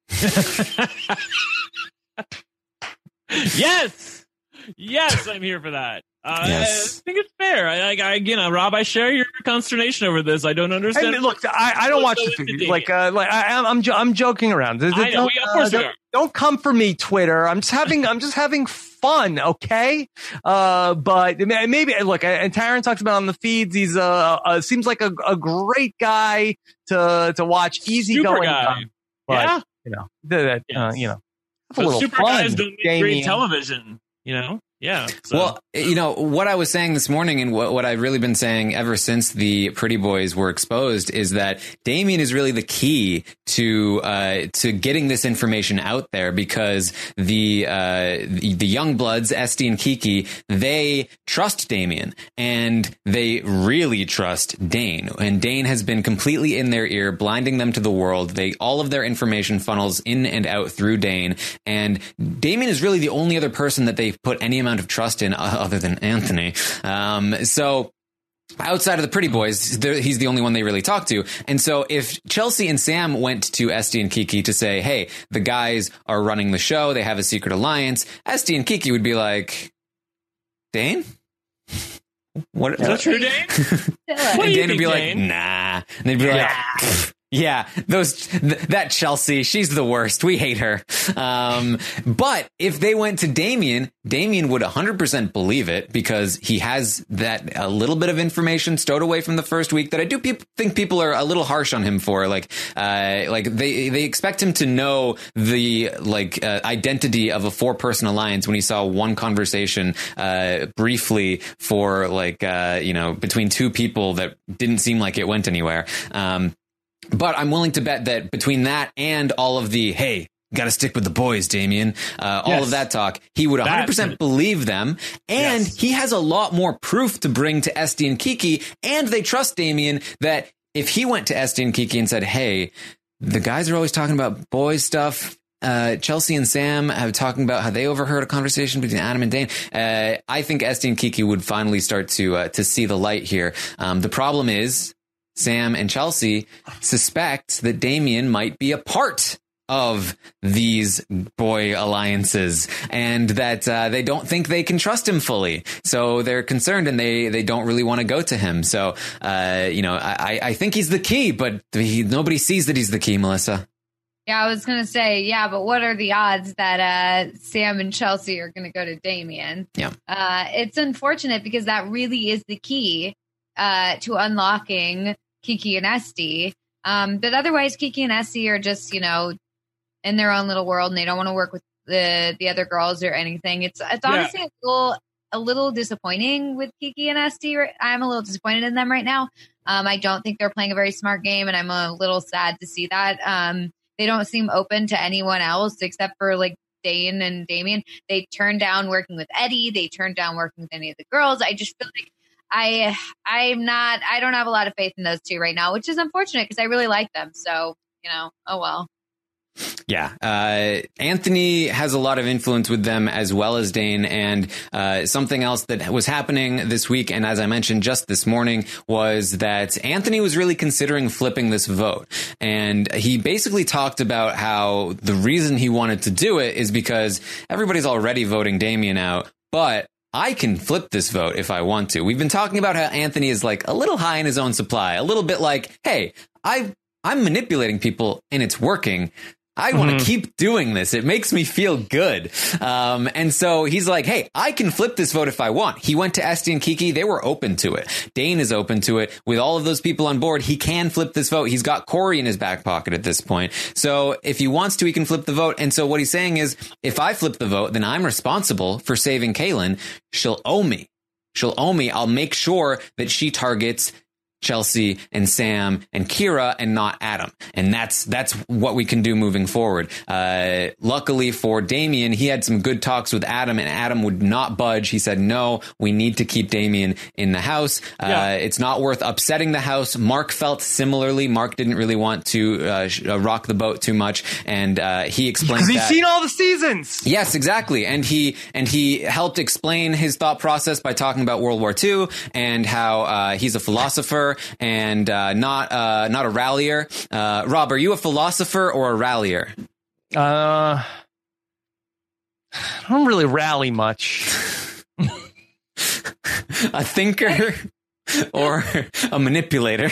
Yes. Yes, I'm here for that. Uh, Yes. I think it's fair. I, I, again, uh, Rob, I share your consternation over this. I don't understand. And look, I, I don't watch What's so the intimidating? like, uh, like I, I'm, I'm, jo- I'm joking around. I know, Don't, yeah, of course we don't, are. don't come for me, Twitter. I'm just having, I'm just having fun, okay? Uh, but maybe look, and Taryn talks about on the feeds. He's uh, uh seems like a, a great guy to to watch, easy Super going. guy. But, Yeah. you know, that uh, Yes. you know, have a But little super fun, guys don't make great Damien. television, you know? Yeah. So. Well, you know, what I was saying this morning and what, what I've really been saying ever since the Pretty Boys were exposed is that Damien is really the key to, uh, to getting this information out there, because the, uh, the, the young bloods, Esty and Kiki, they trust Damien and they really trust Dane. And Dane has been completely in their ear, blinding them to the world. They, all of their information funnels in and out through Dane. And Damien is really the only other person that they've put any amount of trust in, uh, other than Anthony. Um, so outside of the Pretty Boys, he's the only one they really talk to. And so if Chelsea and Sam went to Esty and Kiki to say, hey, the guys are running the show, they have a secret alliance, Esty and Kiki would be like, Dane? What? Is that true, Dane? And do you Dane would think, be like, Dane? nah. And they'd be like, "Pfft, yeah, those, th- that Chelsea, she's the worst. We hate her. Um, but if they went to Damien, Damien would one hundred percent believe it, because he has that a little bit of information stowed away from the first week that I do pe- think people are a little harsh on him for. Like, uh, like they, they expect him to know the, like, uh, identity of a four person alliance when he saw one conversation, uh, briefly for like, uh, you know, between two people that didn't seem like it went anywhere. Um, But I'm willing to bet that between that and all of the, hey, got to stick with the boys, Damien, uh, all Yes. of that talk, he would one hundred percent That- believe them. And Yes. he has a lot more proof to bring to Esty and Kiki. And they trust Damien that if he went to Esty and Kiki and said, hey, the guys are always talking about boys stuff. Uh, Chelsea and Sam have talking about how they overheard a conversation between Adam and Dane. Uh, I think Esty and Kiki would finally start to, uh, to see the light here. Um, the problem is, Sam and Chelsea suspect that Damien might be a part of these boy alliances, and that uh, they don't think they can trust him fully. So they're concerned, and they, they don't really want to go to him. So, uh, you know, I, I think he's the key, but he, nobody sees that he's the key, Melissa. Yeah, I was going to say, yeah, but what are the odds that uh, Sam and Chelsea are going to go to Damian? Yeah. Uh, it's unfortunate because that really is the key uh, to unlocking Kiki and Esty. Um, but otherwise, Kiki and Esty are just, you know, in their own little world and they don't want to work with the the other girls or anything. It's it's honestly yeah. a little a little disappointing with Kiki and Esty. I'm a little disappointed in them right now. Um, I don't think they're playing a very smart game, and I'm a little sad to see that. Um, They don't seem open to anyone else except for like Dane and Damian. They turned down working with Eddie. They turned down working with any of the girls. I just feel like I, I'm not, I don't have a lot of faith in those two right now, which is unfortunate because I really like them. So, you know, oh well. Yeah. Uh, Anthony has a lot of influence with them as well as Dane. And uh, something else that was happening this week, and as I mentioned just this morning, was that Anthony was really considering flipping this vote. And he basically talked about how the reason he wanted to do it is because everybody's already voting Damian out, but I can flip this vote if I want to. We've been talking about how Anthony is like a little high in his own supply, a little bit like, hey, I, I'm manipulating people and it's working. I want to mm-hmm. keep doing this. It makes me feel good. Um, and so he's like, hey, I can flip this vote if I want. He went to Esty and Kiki. They were open to it. Dane is open to it. With all of those people on board, he can flip this vote. He's got Corey in his back pocket at this point. So if he wants to, he can flip the vote. And so what he's saying is, if I flip the vote, then I'm responsible for saving Kaylin. She'll owe me. She'll owe me. I'll make sure that she targets Chelsea and Sam and Kira and not Adam. And that's that's what we can do moving forward. Uh, luckily for Damian, he had some good talks with Adam, and Adam would not budge. He said, no, we need to keep Damian in the house. Yeah. Uh, it's not worth upsetting the house. Mark felt similarly. Mark didn't really want to uh, rock the boat too much. And uh, he explained because he's that, seen all the seasons. Yes, exactly. And he and he helped explain his thought process by talking about World War Two and how uh, he's a philosopher and uh, not uh, not a rallier. Uh, Rob, are you a philosopher or a rallier? Uh, I don't really rally much. A thinker or a manipulator?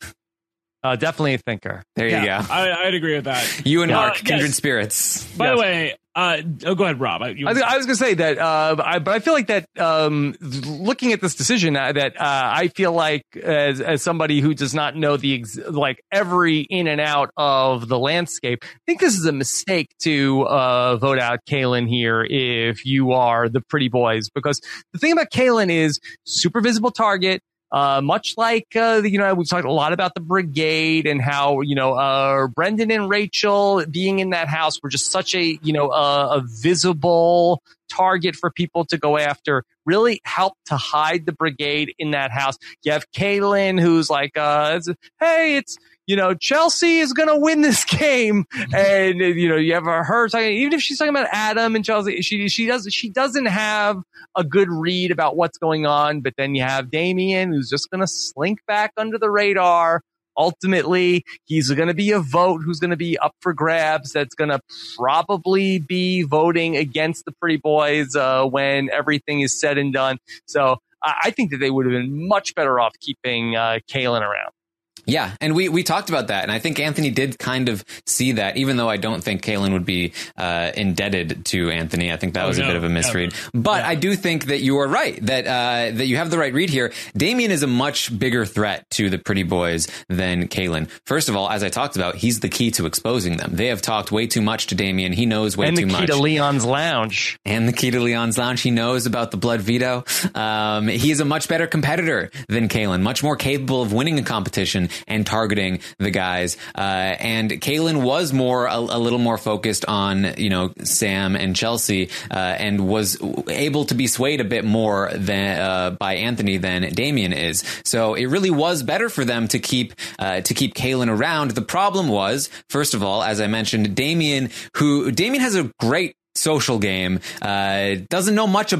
Uh, definitely a thinker. There yeah, you go. I, I'd agree with that. You and uh, Mark, kindred yes. spirits. By yes. the way, uh, oh, go ahead, Rob. I, you I, I was going to say that, uh, I, but I feel like that, um, looking at this decision, uh, that uh, I feel like as as somebody who does not know the ex- like every in and out of the landscape, I think this is a mistake to uh, vote out Kaylin here if you are the pretty boys, because the thing about Kaylin is super visible target. Uh, much like, uh, you know, we've talked a lot about the brigade and how, you know, uh, Brendan and Rachel being in that house were just such a, you know, uh, a visible target for people to go after, really helped to hide the brigade in that house. You have Kaylin, who's like, uh, hey, it's, you know, Chelsea is going to win this game. And, you know, you have her talking, even if she's talking about Adam and Chelsea, she, she doesn't, she doesn't have a good read about what's going on. But then you have Damian, who's just going to slink back under the radar. Ultimately, he's going to be a vote who's going to be up for grabs. That's going to probably be voting against the pretty boys, uh, when everything is said and done. So I, I think that they would have been much better off keeping, uh, Kaylin around. Yeah, and we, we talked about that, and I think Anthony did kind of see that, even though I don't think Kaylin would be uh, indebted to Anthony. I think that oh, was no, a bit of a misread. Never. But yeah. I do think that you are right, that uh, that you have the right read here. Damian is a much bigger threat to the pretty boys than Kaylin. First of all, as I talked about, he's the key to exposing them. They have talked way too much to Damian. He knows way too much. And the key to Leon's Lounge. And the key to Leon's Lounge. He knows about the blood veto. Um, he is a much better competitor than Kaylin, much more capable of winning a competition and targeting the guys. Uh, and Kaylin was more, a, a little more focused on, you know, Sam and Chelsea, uh, and was able to be swayed a bit more than, uh, by Anthony than Damian is. So it really was better for them to keep, uh, to keep Kaylin around. The problem was, first of all, as I mentioned, Damian, who, Damian has a great social game, uh, doesn't know much about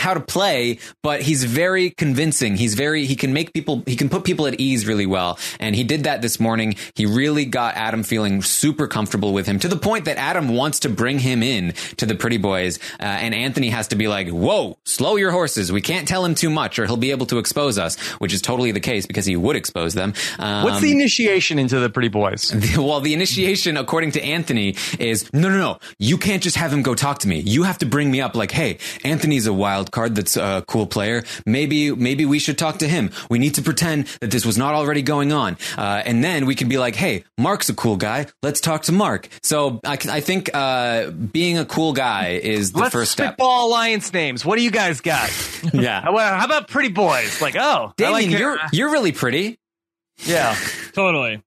how to play, but he's very convincing. He's very, he can make people, he can put people at ease really well. And he did that this morning. He really got Adam feeling super comfortable with him to the point that Adam wants to bring him in to the Pretty Boys. Uh, and Anthony has to be like, whoa, slow your horses. We can't tell him too much or he'll be able to expose us, which is totally the case because he would expose them. Um, What's the initiation into the Pretty Boys? The, well, the initiation, according to Anthony, is no, no, no. You can't just have him go talk to me. You have to bring me up like, hey, Anthony's a wild card that's a cool player. Maybe, maybe we should talk to him. We need to pretend that this was not already going on. Uh, and then we can be like, hey, Mark's a cool guy. Let's talk to Mark. So I, I think uh, being a cool guy is the Let's first step. Spitball alliance names. What do you guys got? Yeah. How, how about Pretty Boys? Like, oh, Damien, like you're you're really pretty. Yeah, totally.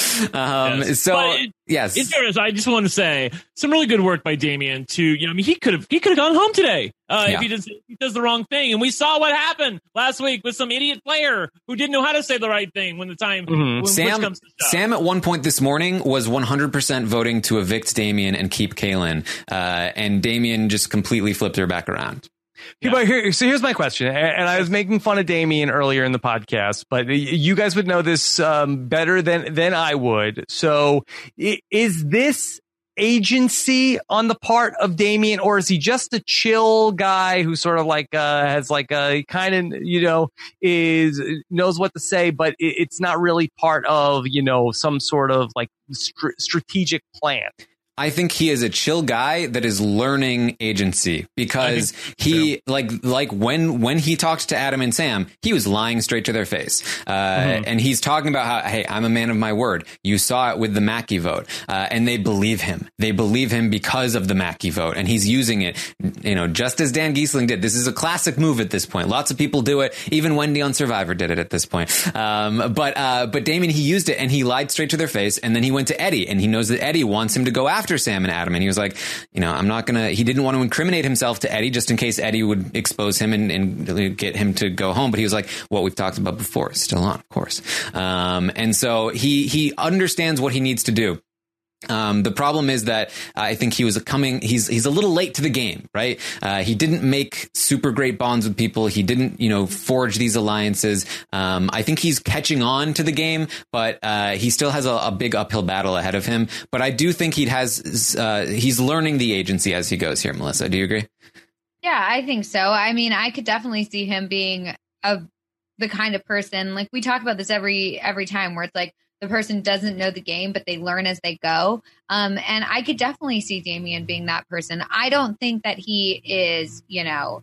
Um, yes. So but it, yes, in fairness, I just want to say some really good work by Damien. To you know, I mean, he could have he could have gone home today uh, Yeah. if he does if he does the wrong thing. And we saw what happened last week with some idiot player who didn't know how to say the right thing when the time when push Sam, comes to shove. Sam at one point this morning was one hundred percent voting to evict Damien and keep Kaylin. Uh, and Damien just completely flipped her back around. Yeah. But here, so here's my question, and I was making fun of Damien earlier in the podcast, but you guys would know this um, better than than I would. So, is this agency on the part of Damien, or is he just a chill guy who sort of like uh, has like a kind of you know is knows what to say, but it's not really part of you know some sort of like str- strategic plan? I think he is a chill guy that is learning agency because he like like when when he talked to Adam and Sam, he was lying straight to their face. Uh, mm-hmm. And he's talking about how, hey, I'm a man of my word. You saw it with the Mackey vote. Uh, and they believe him. They believe him because of the Mackey vote. And he's using it, you know, just as Dan Giesling did. This is a classic move at this point. Lots of people do it. Even Wendy on Survivor did it at this point. Um, but uh, but Damien, he used it and he lied straight to their face. And then he went to Eddie and he knows that Eddie wants him to go after After Sam and Adam, and he was like, you know, I'm not gonna. He didn't want to incriminate himself to Eddie just in case Eddie would expose him and, and get him to go home. But he was like, what we've talked about before is still on, of course. Um, and so he he understands what he needs to do. Um, the problem is that uh, I think he was coming, he's, he's a little late to the game, right? Uh, he didn't make super great bonds with people. He didn't, you know, forge these alliances. Um, I think he's catching on to the game, but, uh, he still has a, a big uphill battle ahead of him. But I do think he has, uh, he's learning the agency as he goes here. Melissa, do you agree? Yeah, I think so. I mean, I could definitely see him being a, the kind of person, like we talk about this every, every time where it's like, the person doesn't know the game, but they learn as they go. Um, and I could definitely see Damien being that person. I don't think that he is, you know,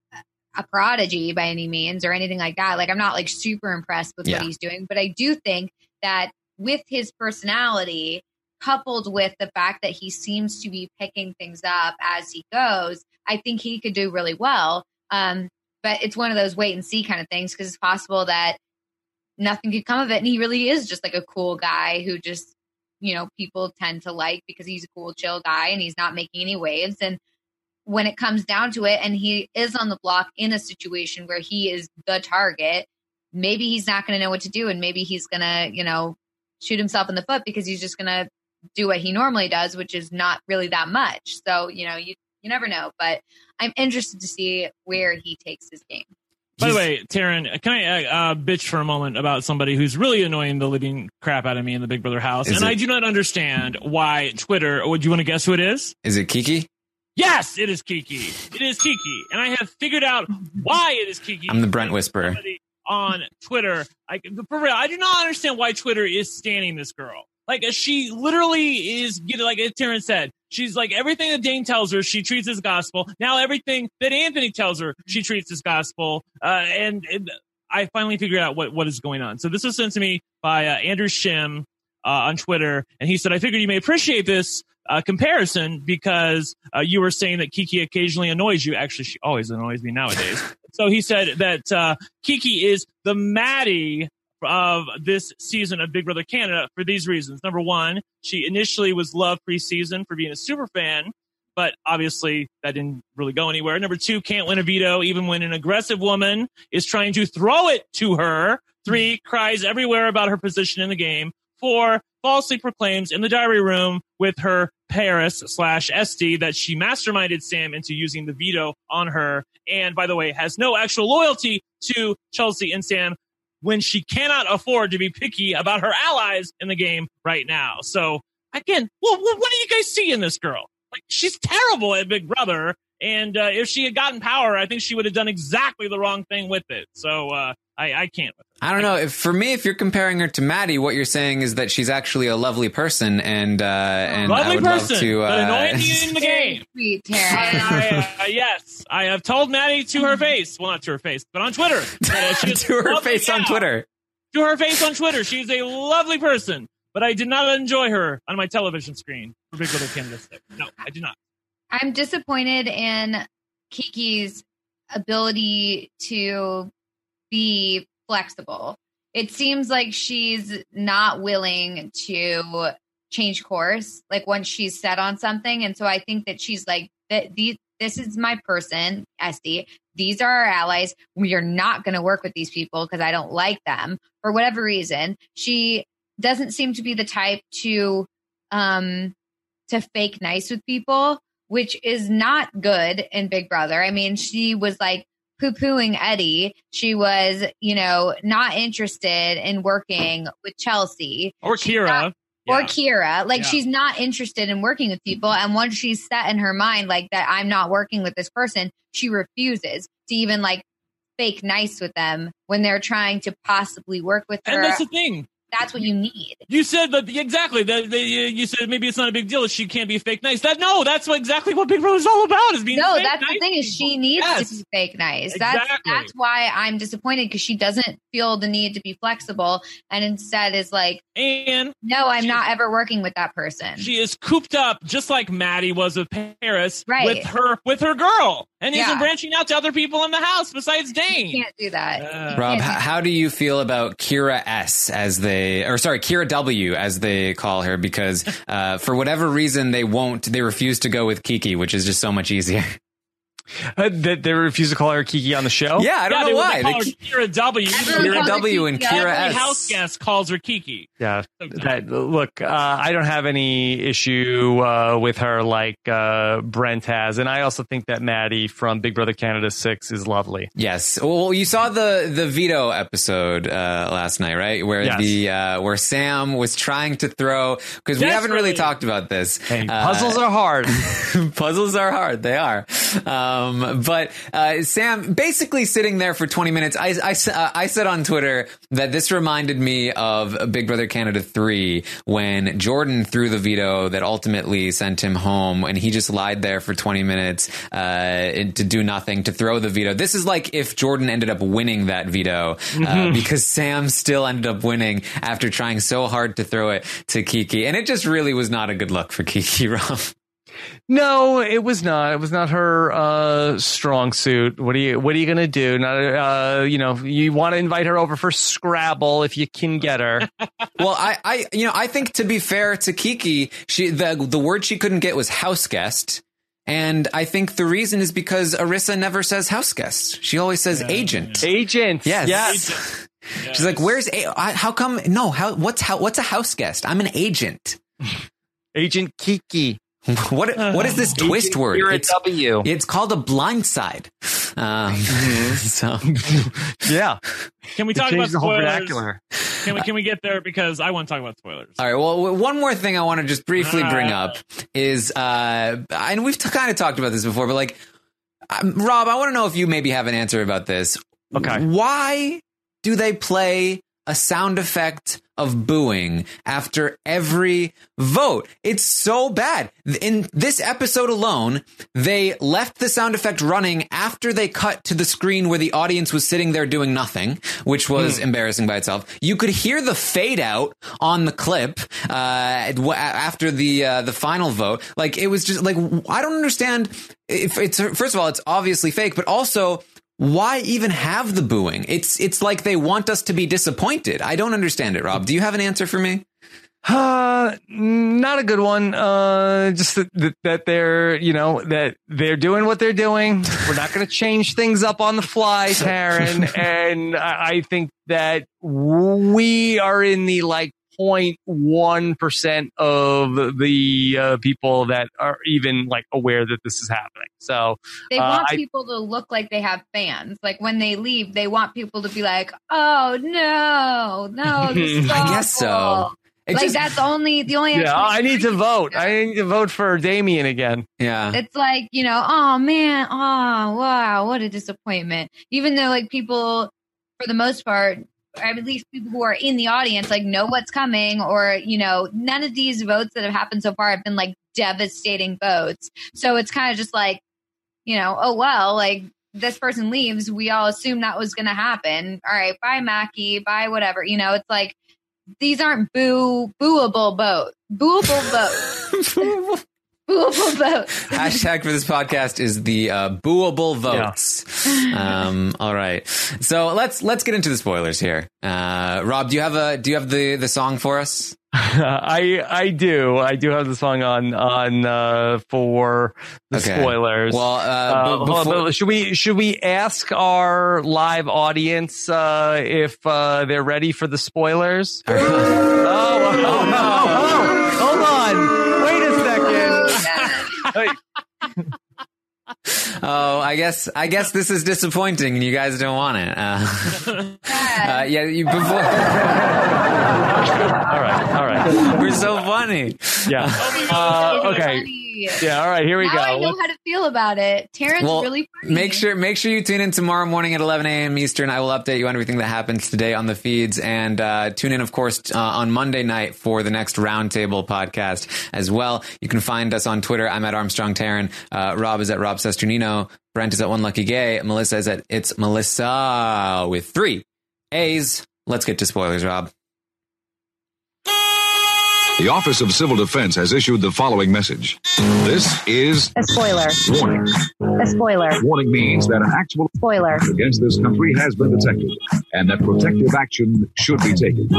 a prodigy by any means or anything like that. Like, I'm not like super impressed with yeah. what he's doing, but I do think that with his personality, coupled with the fact that he seems to be picking things up as he goes, I think he could do really well. Um, but it's one of those wait and see kind of things, because it's possible that nothing could come of it. And he really is just like a cool guy who just, you know, people tend to like because he's a cool, chill guy and he's not making any waves. And when it comes down to it, and he is on the block in a situation where he is the target, maybe he's not going to know what to do. And maybe he's going to, you know, shoot himself in the foot because he's just going to do what he normally does, which is not really that much. So, you know, you, you never know, but I'm interested to see where he takes his game. By the way, Taryn, can I uh, bitch for a moment about somebody who's really annoying the living crap out of me in the Big Brother house? Is and it, I do not understand why Twitter, would you want to guess who it is? Is it Kiki? Yes, it is Kiki. It is Kiki. And I have figured out why it is Kiki. I'm the Brent Whisperer. On Twitter. I, for real, I do not understand why Twitter is standing this girl. Like, she literally is, like Taryn said, she's like, everything that Dane tells her, she treats as gospel. Now everything that Anthony tells her, she treats as gospel. Uh, and, and I finally figured out what, what is going on. So this was sent to me by uh, Andrew Shim uh, on Twitter. And he said, I figured you may appreciate this uh, comparison because uh, you were saying that Kiki occasionally annoys you. Actually, she always annoys me nowadays. So he said that uh, Kiki is the Maddie of this season of Big Brother Canada for these reasons. Number one, she initially was loved pre-season for being a super fan, but obviously that didn't really go anywhere. Number two, can't win a veto even when an aggressive woman is trying to throw it to her. Three, cries everywhere about her position in the game. Four, falsely proclaims in the diary room with her Paris slash Esty that she masterminded Sam into using the veto on her. And by the way, has no actual loyalty to Chelsea and Sam when she cannot afford to be picky about her allies in the game right now. So again, well, what do you guys see in this girl? Like, she's terrible at Big Brother. And uh, if she had gotten power, I think she would have done exactly the wrong thing with it. So uh, I, I can't. With her. I don't know. If, for me, if you're comparing her to Maddie, what you're saying is that she's actually a lovely person, and uh, and lovely I would person, love to. Uh, but annoying you in the game. Sweet, Taryn. I, I, uh, yes, I have told Maddie to her face. Well, not to her face, but on Twitter. That, uh, she's to her face on Twitter. To her face on Twitter. She's a lovely person, but I did not enjoy her on my television screen for Big Brother Canada six. No, I did not. I'm disappointed in Kiki's ability to be flexible. It seems like she's not willing to change course, like once she's set on something. And so I think that she's like, that these, this is my person, Esty. These are our allies. We are not going to work with these people because I don't like them for whatever reason. She doesn't seem to be the type to, um, to fake nice with people, which is not good in Big Brother. I mean, she was like poo-pooing Eddie. She was, you know, not interested in working with Chelsea. Or Kira. Not, or yeah. Kira. Like, yeah. she's not interested in working with people. And once she's set in her mind, like, that I'm not working with this person, she refuses to even, like, fake nice with them when they're trying to possibly work with her. And that's the thing. That's what you need. You said that exactly. That they, you said maybe it's not a big deal if she can't be fake nice. That no, that's what exactly what Big Brother's all about. Is being no. Fake That's nice the thing is she needs yes. to be fake nice. Exactly. That's that's why I'm disappointed because she doesn't feel the need to be flexible and instead is like, and no, I'm not ever working with that person. She is cooped up just like Maddie was with Paris, right. with her with her girl, and yeah. isn't branching out to other people in the house besides Dane. You can't do that. Uh, Rob, do how do you feel about Kira S as they, or sorry, Kira W as they call her? Because uh, for whatever reason, they won't, they refuse to go with Kiki, which is just so much easier. Uh, that they refuse to call her Kiki on the show? Yeah, I don't yeah, know they, why. They call They, her Kira W. Kira W and Kira Every S. house guest calls her Kiki. Yeah. That, look, uh, I don't have any issue uh, with her like uh, Brent has. And I also think that Maddie from Big Brother Canada six is lovely. Yes. Well, you saw the the veto episode uh, last night, right? Where yes. the uh, where Sam was trying to throw, because we haven't really talked about this. Hey, uh, puzzles are hard. Puzzles are hard. They are. Um, but uh, Sam basically sitting there for twenty minutes. I, I, uh, I said on Twitter that this reminded me of Big Brother Canada three when Jordan threw the veto that ultimately sent him home, and he just lied there for twenty minutes uh, to do nothing, to throw the veto. This is like if Jordan ended up winning that veto uh, mm-hmm. because Sam still ended up winning after trying so hard to throw it to Kiki. And it just really was not a good look for Kiki, Rob. No, it was not. It was not her uh, strong suit. What are you What are you going to do? Not, uh, you know, you want to invite her over for Scrabble if you can get her. Well, I, I, you know, I think to be fair to Kiki, she the the word she couldn't get was house guest. And I think the reason is because Arissa never says house guest. She always says yeah, agent. Yeah. Agent. Yes. yes. Agent. She's yes. like, where's, a- I, how come? No, how, what's, how, what's a house guest? I'm an agent. Agent Kiki. What what is this twist Agent word? Kira It's, W. It's called a blind side. Um, so yeah. Can we talk about the whole spoilers? vernacular? Can we can we get there because I want to talk about spoilers. All right. Well, one more thing I want to just briefly bring up is, uh, and we've t- kind of talked about this before, but like, um, Rob, I want to know if you maybe have an answer about this. Okay. Why do they play a sound effect of booing after every vote? It's so bad. In this episode alone, they left the sound effect running after they cut to the screen where the audience was sitting there doing nothing, which was mm. embarrassing by itself. You could hear the fade out on the clip uh, after the uh, the final vote. Like, it was just like, I don't understand. If it's, first of all, it's obviously fake, but also, why even have the booing? It's it's like they want us to be disappointed. I don't understand it, Rob. Do you have an answer for me? Uh, not a good one. Uh, just that, that they're, you know, that they're doing what they're doing. We're not going to change things up on the fly, Taryn. And I think that we are in the, like, point one percent of the uh, people that are even like aware that this is happening. So they uh, want I, people to look like they have fans. Like when they leave, they want people to be like, "Oh no, no, this is I guess so. awful." It like just- that's the only the only. yeah, I explanation need to can vote. think of. I need to vote for Damien again. Yeah. It's like, you know, oh man, oh wow, what a disappointment. Even though like people, for the most part, or at least people who are in the audience, like know what's coming, or you know, none of these votes that have happened so far have been like devastating votes. So it's kind of just like, you know, oh well, like this person leaves, we all assume that was going to happen. All right, bye Mackie, bye whatever. You know, it's like these aren't boo booable votes, booable votes, booable votes. Hashtag for this podcast is the uh, booable votes. Um, all right, so let's let's get into the spoilers here. Uh, Rob, do you have a do you have the the song for us? I I do I do have the song on on uh, for the Okay. spoilers. Well, uh, Uh, b- hold on, before- but should we should we ask our live audience uh, if uh, they're ready for the spoilers? oh, oh, oh, hold on! Wait a second. Wait. Oh, I guess I guess this is disappointing, and you guys don't want it. Uh, uh, yeah, you before. All right, all right. We're so funny. Yeah. Oh, Uh, so okay. funny. Yeah. All right. Here we Now go. I know Let's- how to feel about it. Terrence Well, really funny. make sure make sure you tune in tomorrow morning at eleven a.m. Eastern. I will update you on everything that happens today on the feeds, and uh, tune in, of course, uh, on Monday night for the next Roundtable podcast as well. You can find us on Twitter. I'm at Armstrong Taryn. Uh, Rob is at Rob Sesternino. Brent is at One Lucky Gay. Melissa is at It's Melissa with three A's. Let's get to spoilers, Rob. The Office of Civil Defense has issued the following message. This is a spoiler. Warning. A spoiler. Warning means that an actual spoiler against this country has been detected and that protective action should be taken.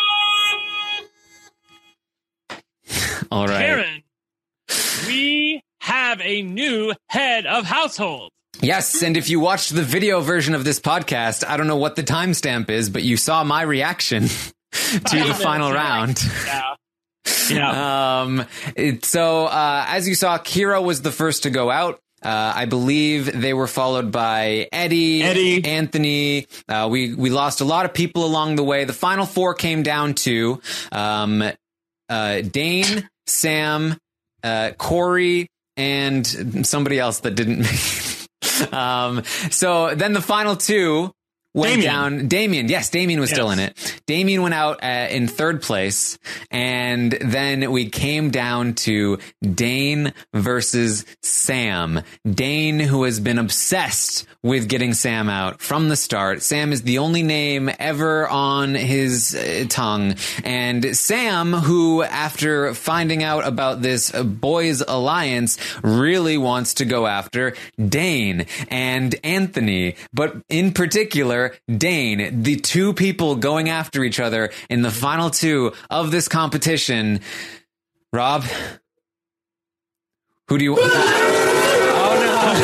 All right. Karen, we have a new head of household. Yes, and if you watched the video version of this podcast, I don't know what the timestamp is, but you saw my reaction to the final round. Yeah. Yeah. Um, it, so, uh, as you saw, Kira was the first to go out. Uh, I believe they were followed by Eddie, Eddie. Anthony. Uh, we, we lost a lot of people along the way. The final four came down to, um, uh, Dane, Sam, uh, Corey, and somebody else that didn't make it. Um, so then the final two went Damien. down. Damien, yes, Damien was Yes. still in it. Damien went out uh, in third place, and then we came down to Dane versus Sam. Dane, who has been obsessed with getting Sam out from the start. Sam is the only name ever on his uh, tongue, and Sam, who after finding out about this uh, boys' alliance, really wants to go after Dane and Anthony, but in particular Dane, the two people going after each other in the final two of this competition. Rob, who do you? Oh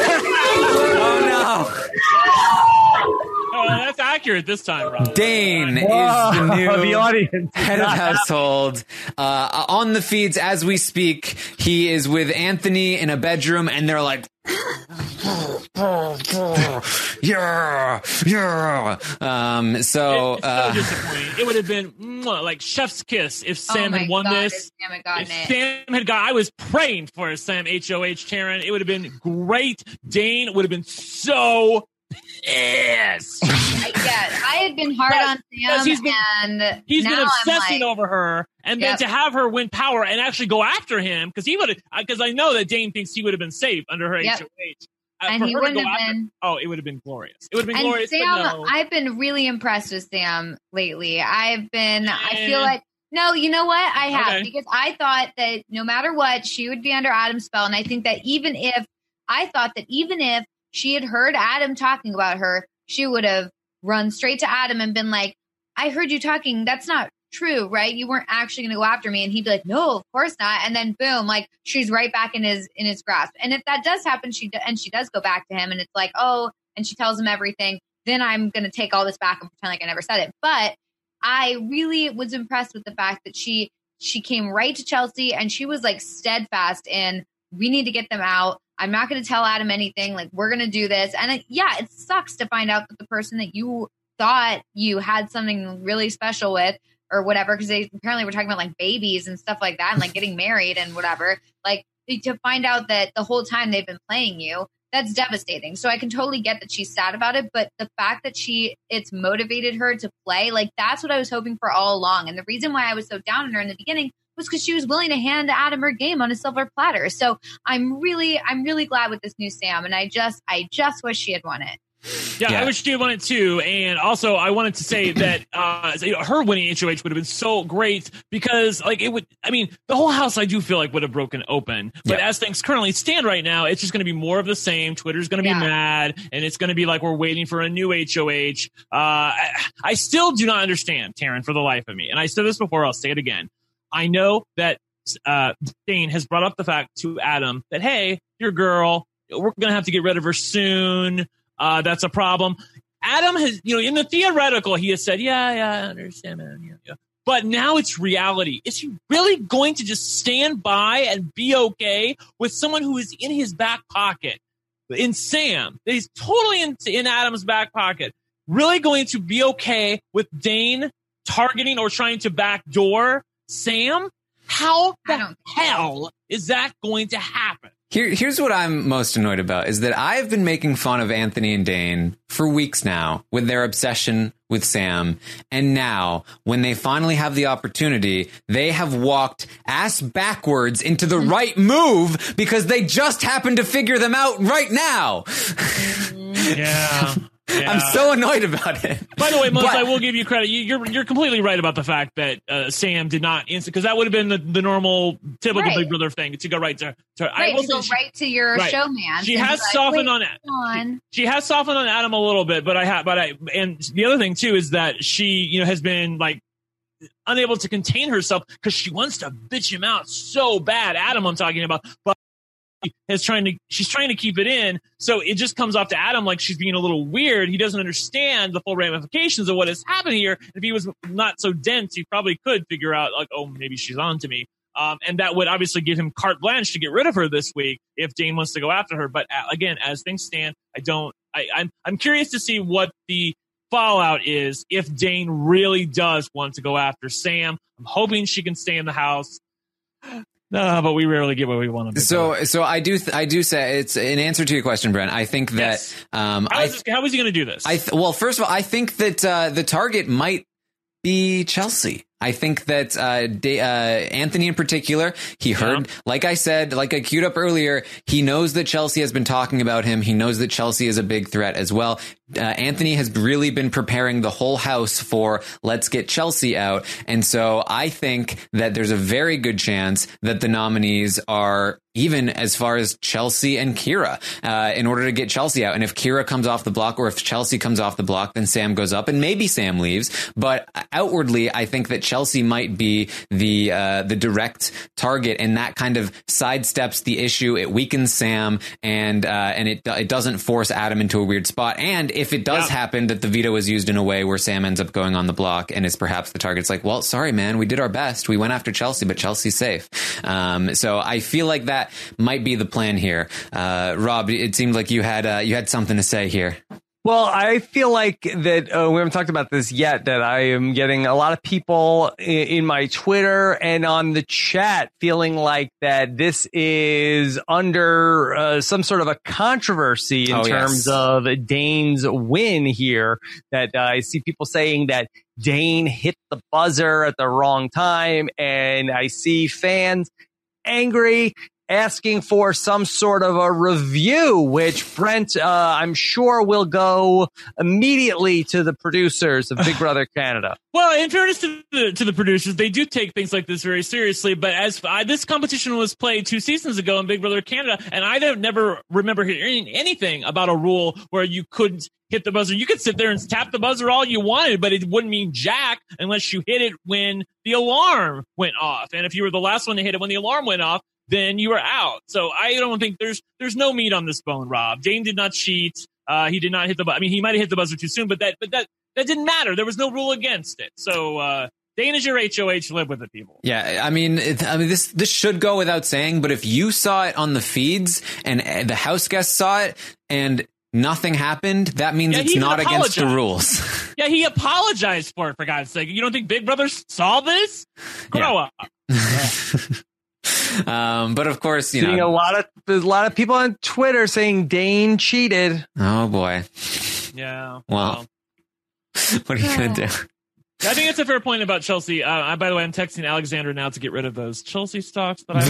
no! Oh Oh, that's accurate this time, Rob. no! Dane is Whoa, the new the audience. head of household. Uh, on the feeds as we speak, he is with Anthony in a bedroom, and they're like, yeah, yeah. Um, so, It's uh, so disappointing. It would have been mwah, like chef's kiss if Oh Sam my had won God, this. if Sam had gotten If it. Sam had got, I was praying for a Sam H O H Taryn. It would have been great. Dane would have been so pissed. I, yeah, I had been hard But- on because Sam, he's been- and He's now been I'm obsessing like, over her, and Yep. then to have her win power and actually go after him because he would have. Because I know that Dane thinks he would have been safe under her Yep. H O H. Uh, and for he her to wouldn't go have after- been. Oh, it would have been glorious. It would have been And glorious. Sam, but no. I've been really impressed with Sam lately. I've been, I Eh. feel like, no, you know what? I have, Okay. because I thought that no matter what, she would be under Adam's spell. And I think that even if, I thought that even if she had heard Adam talking about her, she would have run straight to Adam and been like, I heard you talking. That's not true, right? You weren't actually going to go after me. And he'd be like, no, of course not. And then boom, like she's right back in his, in his grasp. And if that does happen, she, do, and she does go back to him and it's like, oh, and she tells him everything, then I'm going to take all this back and pretend like I never said it. But I really was impressed with the fact that she she came right to Chelsea and she was like steadfast in, we need to get them out. I'm not going to tell Adam anything. Like, we're going to do this. And it, yeah, it sucks to find out that the person that you thought you had something really special with or whatever, because they apparently were talking about like babies and stuff like that and like getting married and whatever, like to find out that the whole time they've been playing you, that's devastating. So I can totally get that she's sad about it, but the fact that she, it's motivated her to play, like that's what I was hoping for all along. And the reason why I was so down on her in the beginning was because she was willing to hand Adam her game on a silver platter. So I'm really, I'm really glad with this new Sam. And I just, I just wish she had won it. Yeah, yeah, I wish she had won it too. And also, I wanted to say that uh, her winning H O H would have been so great because, like, it would. I mean, the whole house I do feel like would have broken open. But yeah. as things currently stand right now, it's just going to be more of the same. Twitter's going to be yeah. mad, and it's going to be like we're waiting for a new H O H. Uh, I, I still do not understand, Taryn, for the life of me. And I said this before. I'll say it again. I know that uh, Dane has brought up the fact to Adam that, hey, your girl, we're going to have to get rid of her soon. Uh, that's a problem. Adam has, you know, in the theoretical, he has said, yeah, yeah, I understand, man. Yeah, yeah. But now it's reality. Is he really going to just stand by and be okay with someone who is in his back pocket, in Sam, that he's totally in, in Adam's back pocket, really going to be okay with Dane targeting or trying to backdoor Sam? How the hell is that going to happen? Here, here's what I'm most annoyed about is that I've been making fun of Anthony and Dane for weeks now with their obsession with Sam. And now, when they finally have the opportunity, they have walked ass backwards into the right move because they just happened to figure them out right now. Yeah. Yeah. I'm so annoyed about it. By the way, Melissa, but, I will give you credit. You, you're you're completely right about the fact that uh, Sam did not instant, because that would have been the, the normal, typical right. Big Brother thing to go right to. to right, I will to go she, right to your right. showman. She has like, softened on it. On. She, she has softened on Adam a little bit, but I have, but I, and the other thing too is that she, you know, has been like unable to contain herself because she wants to bitch him out so bad. Adam, I'm talking about, but. Is trying to she's trying to keep it in, so it just comes off to Adam like she's being a little weird. He doesn't understand the full ramifications of what has happened here. If he was not so dense, he probably could figure out like, oh, maybe she's on to me, um, and that would obviously give him carte blanche to get rid of her this week if Dane wants to go after her. But uh, again, as things stand, I don't. I, I'm I'm curious to see what the fallout is if Dane really does want to go after Sam. I'm hoping she can stay in the house. No, but we rarely get what we want. So, so I do, th- I do say it's in answer to your question, Brent. I think that, yes. um, how, I is, how is he going to do this? I th- well, first of all, I think that uh, the target might be Chelsea. I think that uh, De- uh, Anthony in particular, he heard, yeah. like I said, like I queued up earlier, he knows that Chelsea has been talking about him. He knows that Chelsea is a big threat as well. Uh, Anthony has really been preparing the whole house for let's get Chelsea out. And so I think that there's a very good chance that the nominees are even as far as Chelsea and Kira, uh, in order to get Chelsea out. And if Kira comes off the block or if Chelsea comes off the block, then Sam goes up and maybe Sam leaves. But outwardly, I think that Chelsea might be the, uh, the direct target, and that kind of sidesteps the issue. It weakens Sam, and, uh, and it, it doesn't force Adam into a weird spot. And if it does yeah. happen that the veto is used in a way where Sam ends up going on the block and is perhaps the target, it's like, well, sorry, man, we did our best. We went after Chelsea, but Chelsea's safe. Um, so I feel like that might be the plan here. Uh, Rob, it seemed like you had uh, you had something to say here. Well, I feel like that uh, we haven't talked about this yet, that I am getting a lot of people in, in my Twitter and on the chat feeling like that this is under uh, some sort of a controversy in oh, terms yes. of Dane's win here. That uh, I see people saying that Dane hit the buzzer at the wrong time, and I see fans angry, asking for some sort of a review, which Brent, uh, I'm sure will go immediately to the producers of Big Brother Canada. Well, in fairness to the, to the producers, they do take things like this very seriously. But as I, this competition was played two seasons ago in Big Brother Canada, and I don't never remember hearing anything about a rule where you couldn't hit the buzzer. You could sit there and tap the buzzer all you wanted, but it wouldn't mean jack unless you hit it when the alarm went off. And if you were the last one to hit it when the alarm went off, then you were out. So I don't think there's there's no meat on this bone, Rob. Dane did not cheat. Uh, he did not hit the buzzer. I mean, he might have hit the buzzer too soon, but that but that that didn't matter. There was no rule against it. So uh, Dane is your H O H. Live with it, people. Yeah, I mean, it, I mean, this this should go without saying. But if you saw it on the feeds and the house guests saw it and nothing happened, that means yeah, it's not against the rules. Yeah, he apologized for it, for God's sake. You don't think Big Brother saw this? Grow Yeah. up. Yeah. Um, but of course, you Seeing know, a lot of there's a lot of people on Twitter saying Dane cheated. Oh boy. Yeah. Well, what are you gonna do? I think it's a fair point about Chelsea. Uh, I, by the way, I'm texting Alexander now to get rid of those Chelsea stocks that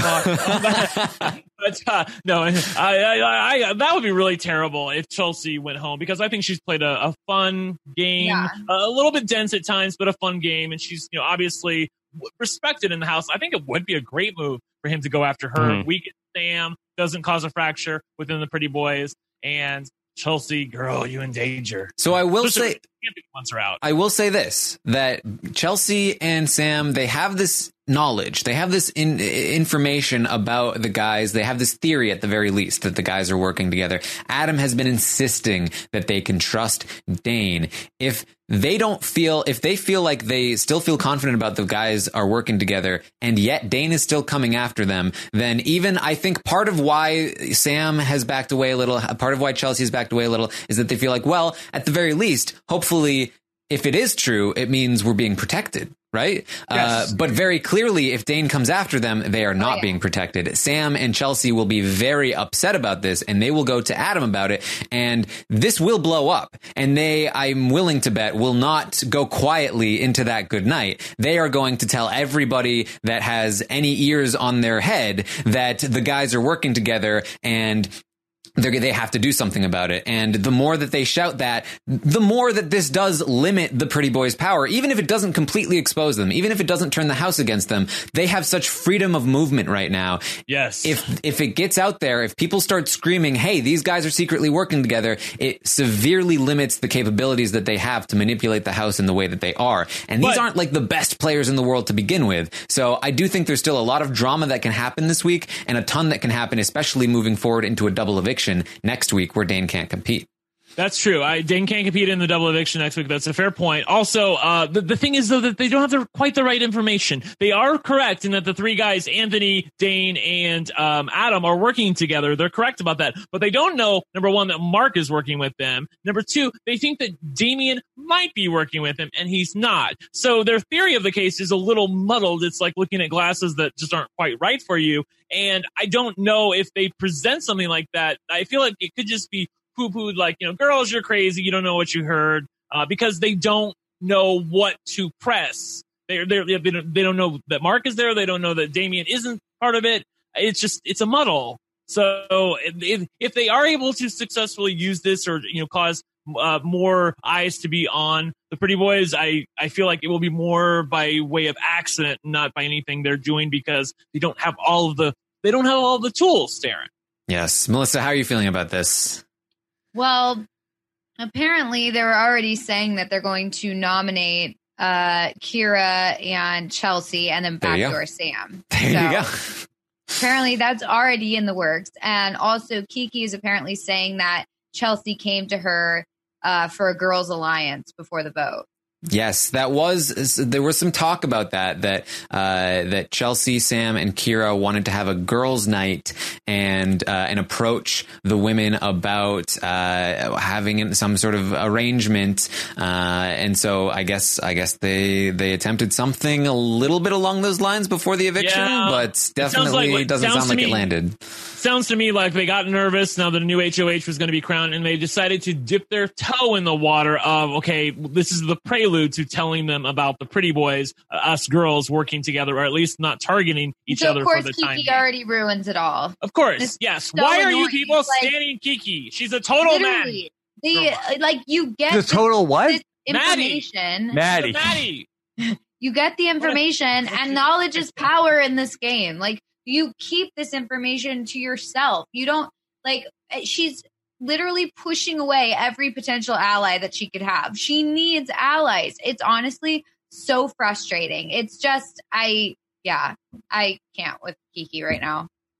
I bought. but uh, no, I, I, I, I, that would be really terrible if Chelsea went home, because I think she's played a, a fun game, Yeah. a little bit dense at times, but a fun game, and she's, you know, obviously respected in the house. I think it would be a great move for him to go after her. Mhm. Weaken Sam, doesn't cause a fracture within the Pretty Boys, and Chelsea, girl, you in danger. So I will Especially say, once are out. I will say this, that Chelsea and Sam, they have this knowledge. They have this in, information about the guys. They have this theory, at the very least, that the guys are working together. Adam has been insisting that they can trust Dane. If they don't feel, if they feel like they still feel confident about the guys are working together, and yet Dane is still coming after them, then even I think part of why Sam has backed away a little, part of why Chelsea has backed away a little, is that they feel like, well, at the very least, hopefully, if it is true, it means we're being protected, right? Yes. Uh, but very clearly, if Dane comes after them, they are not yeah. being protected. Sam and Chelsea will be very upset about this, and they will go to Adam about it, and this will blow up. And they, I'm willing to bet, will not go quietly into that good night. They are going to tell everybody that has any ears on their head that the guys are working together, and They're, they have to do something about it. And the more that they shout that, the more that this does limit the Pretty Boys' power. Even if it doesn't completely expose them, even if it doesn't turn the house against them, they have such freedom of movement right now. Yes. If if it gets out there, if people start screaming, hey, these guys are secretly working together, it severely limits the capabilities that they have to manipulate the house in the way that they are. And these But- aren't like the best players in the world to begin with. So I do think there's still a lot of drama that can happen this week, and a ton that can happen, especially moving forward into a double eviction next week where Dane can't compete. That's true. I, Dane can't compete in the double eviction next week. That's a fair point. Also, uh, the, the thing is, though, that they don't have the, quite the right information. They are correct in that the three guys, Anthony, Dane, and um, Adam, are working together. They're correct about that. But they don't know, number one, that Mark is working with them. Number two, they think that Damian might be working with him, and he's not. So their theory of the case is a little muddled. It's like looking at glasses that just aren't quite right for you. And I don't know if they present something like that. I feel like it could just be poo-pooed, like, you know, girls, you're crazy, you don't know what you heard, uh, because they don't know what to press. They're, they're, they don't, they don't know that Mark is there. They don't know that Damian isn't part of it. It's just, it's a muddle. So if, if they are able to successfully use this, or, you know, cause uh, more eyes to be on the Pretty Boys, I, I feel like it will be more by way of accident, not by anything they're doing, because they don't have all of the, they don't have all of the tools, Darren. Yes. Melissa, how are you feeling about this? Well, apparently they were already saying that they're going to nominate uh, Kira and Chelsea, and then There you go. backdoor Sam. There So, you go. apparently that's already in the works. And also Kiki is apparently saying that Chelsea came to her uh, for a girls' alliance before the vote. Yes, that was, there was some talk about that, that, uh, that Chelsea, Sam, and Kira wanted to have a girls' night and, uh, and approach the women about, uh, having some sort of arrangement. Uh, and so I guess, I guess they, they attempted something a little bit along those lines before the eviction, Yeah. but definitely like- doesn't sounds sound to like it me- landed. Sounds to me like they got nervous now that a new H O H was going to be crowned, and they decided to dip their toe in the water of, okay, this is the prelude to telling them about the Pretty Boys, uh, us girls working together, or at least not targeting each so other of course for the time Kiki being. already ruins it all. Of course, It's yes. so Why are you annoying. people Like, standing Kiki? She's a total man. Literally, they like you get The this- total what? this information. Maddie. Maddie. You get the information, and knowledge is power in this game. Like, you keep this information to yourself. You don't, like, she's literally pushing away every potential ally that she could have. She needs allies. It's honestly so frustrating. It's just, I, yeah, I can't with Kiki right now.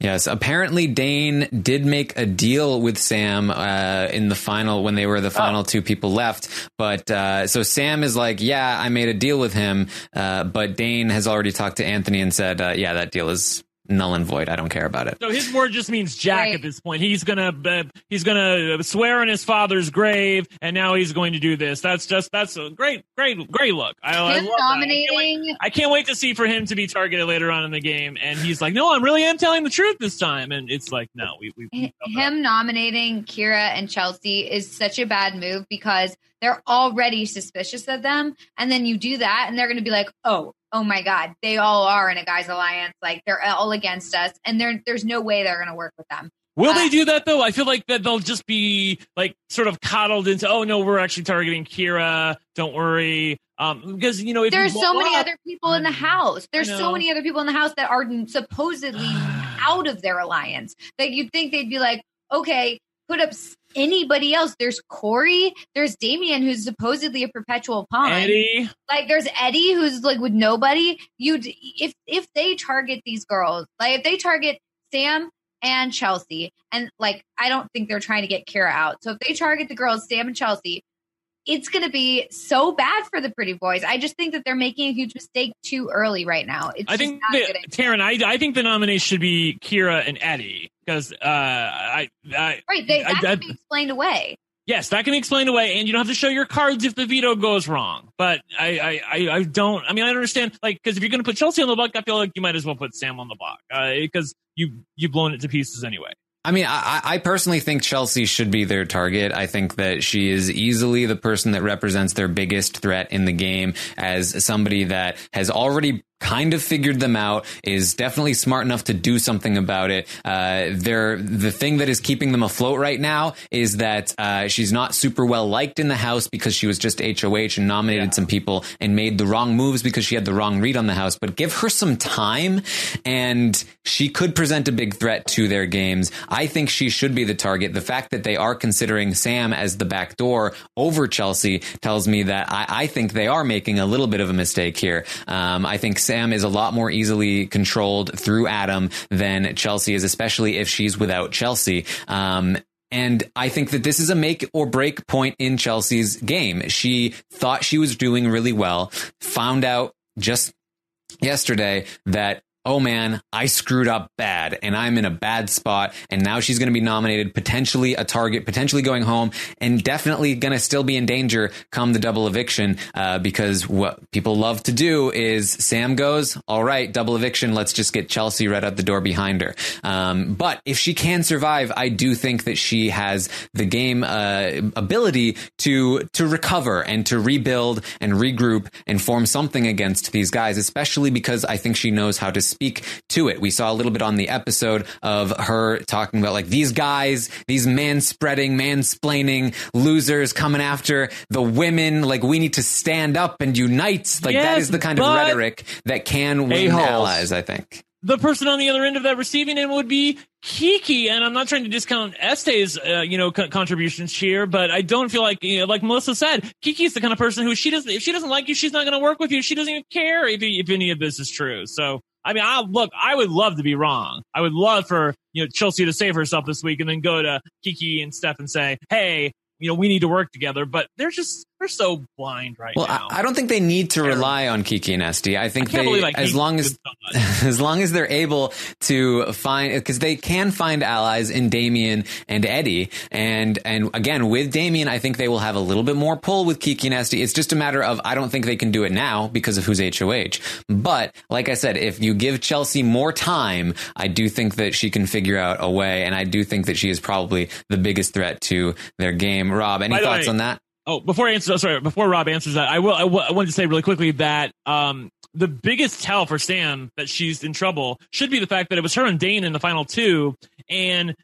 Yes, apparently Dane did make a deal with Sam uh, in the final when they were the final oh. two people left. But uh, so Sam is like, yeah, I made a deal with him. Uh, but Dane has already talked to Anthony and said, uh, yeah, that deal is null and void. I don't care about it. So his word just means Jack right. at this point. He's gonna uh, he's gonna swear on his father's grave, and now he's going to do this. That's just that's a great, great, great look. I, I love nominating. That. I, can't wait, I can't wait to see for him to be targeted later on in the game. And he's like, no, I'm really am telling the truth this time. And it's like, no, we we, we him nominating Kira and Chelsea is such a bad move because they're already suspicious of them, and then you do that, and they're going to be like, oh. Oh my God, they all are in a guys alliance. Like they're all against us, and there there's no way they're going to work with them. Will uh, they do that though? I feel like that they'll just be like sort of coddled into, oh no, we're actually targeting Kira. Don't worry, um, because you know if there's you so many up, other people in the house. There's so many other people in the house that are supposedly out of their alliance that you'd think they'd be like, okay, put up anybody else. There's Corey. There's Damien, who's supposedly a perpetual pawn. Eddie. Like there's Eddie, who's like with nobody. You, if if they target these girls, like if they target Sam and Chelsea, and like I don't think they're trying to get Kira out. So if they target the girls, Sam and Chelsea, it's going to be so bad for the pretty boys. I just think that they're making a huge mistake too early right now. It's I think that, Taryn, I, I think the nomination should be Kira and Eddie because uh, I, I right they, that I, can I, be explained away. Yes, that can be explained away, and you don't have to show your cards if the veto goes wrong. But I, I, I, I don't. I mean, I don't understand. Like, because if you're going to put Chelsea on the block, I feel like you might as well put Sam on the block because uh, you you've blown it to pieces anyway. I mean, I, I personally think Chelsea should be their target. I think that she is easily the person that represents their biggest threat in the game as somebody that has already kind of figured them out, is definitely smart enough to do something about it. Uh, they're, the thing that is keeping them afloat right now is that uh, she's not super well liked in the house because she was just H O H and nominated yeah. some people and made the wrong moves because she had the wrong read on the house. But give her some time and she could present a big threat to their games. I think she should be the target. The fact that they are considering Sam as the back door over Chelsea tells me that I, I think they are making a little bit of a mistake here. Um, I think Sam is a lot more easily controlled through Adam than Chelsea is, especially if she's without Chelsea. Um, And I think that this is a make or break point in Chelsea's game. She thought she was doing really well, found out just yesterday that, oh man, I screwed up bad and I'm in a bad spot. And now she's going to be nominated, potentially a target, potentially going home, and definitely going to still be in danger come the double eviction. Uh, because what people love to do is Sam goes, all right, double eviction. Let's just get Chelsea right out the door behind her. Um, but if she can survive, I do think that she has the game uh, ability to to recover and to rebuild and regroup and form something against these guys, especially because I think she knows how to speak to it. We saw a little bit on the episode of her talking about like these guys, these man-spreading, mansplaining losers coming after the women. Like we need to stand up and unite. Like yes, that is the kind of rhetoric that can win a-holes. allies, I think. The person on the other end of that receiving end would be Kiki, and I'm not trying to discount Este's, uh, you know, co- contributions here, but I don't feel like, you know, like Melissa said, Kiki's the kind of person who she doesn't, if she doesn't like you, she's not going to work with you. She doesn't even care if, if any of this is true. So, I mean, I look, I would love to be wrong. I would love for, you know, Chelsea to save herself this week and then go to Kiki and Steph and say, hey, you know, we need to work together, but they're just, they're so blind right well, now. I, I don't think they need to rely on Kiki and Esty. I think I they, I as long as, so as long as they're able to find, because they can find allies in Damien and Eddie. And, and again, with Damien, I think they will have a little bit more pull with Kiki and Esty. It's just a matter of, I don't think they can do it now because of who's H O H. But like I said, if you give Chelsea more time, I do think that she can figure out a way. And I do think that she is probably the biggest threat to their game. Rob, any thoughts way, on that? Oh, before I answer, sorry, before Rob answers that, I will. I, w- I wanted to say really quickly that um, the biggest tell for Sam that she's in trouble should be the fact that it was her and Dane in the final two, and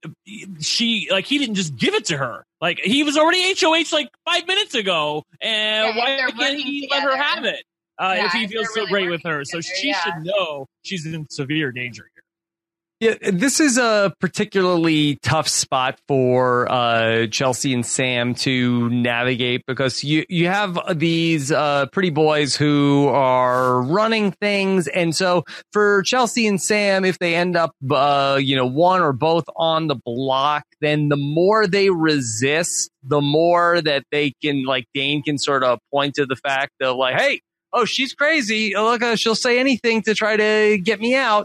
she like he didn't just give it to her. Like he was already H O H like five minutes ago, and yeah, why can't he let her have it uh, yeah, if he feels so really great with her? together, So she yeah. should know she's in severe danger here. Yeah, this is a particularly tough spot for uh, Chelsea and Sam to navigate because you, you have these uh, pretty boys who are running things. And so for Chelsea and Sam, if they end up, uh, you know, one or both on the block, then the more they resist, the more that they can, like Dane can sort of point to the fact of like, hey, oh, she's crazy. Look, uh, she'll say anything to try to get me out.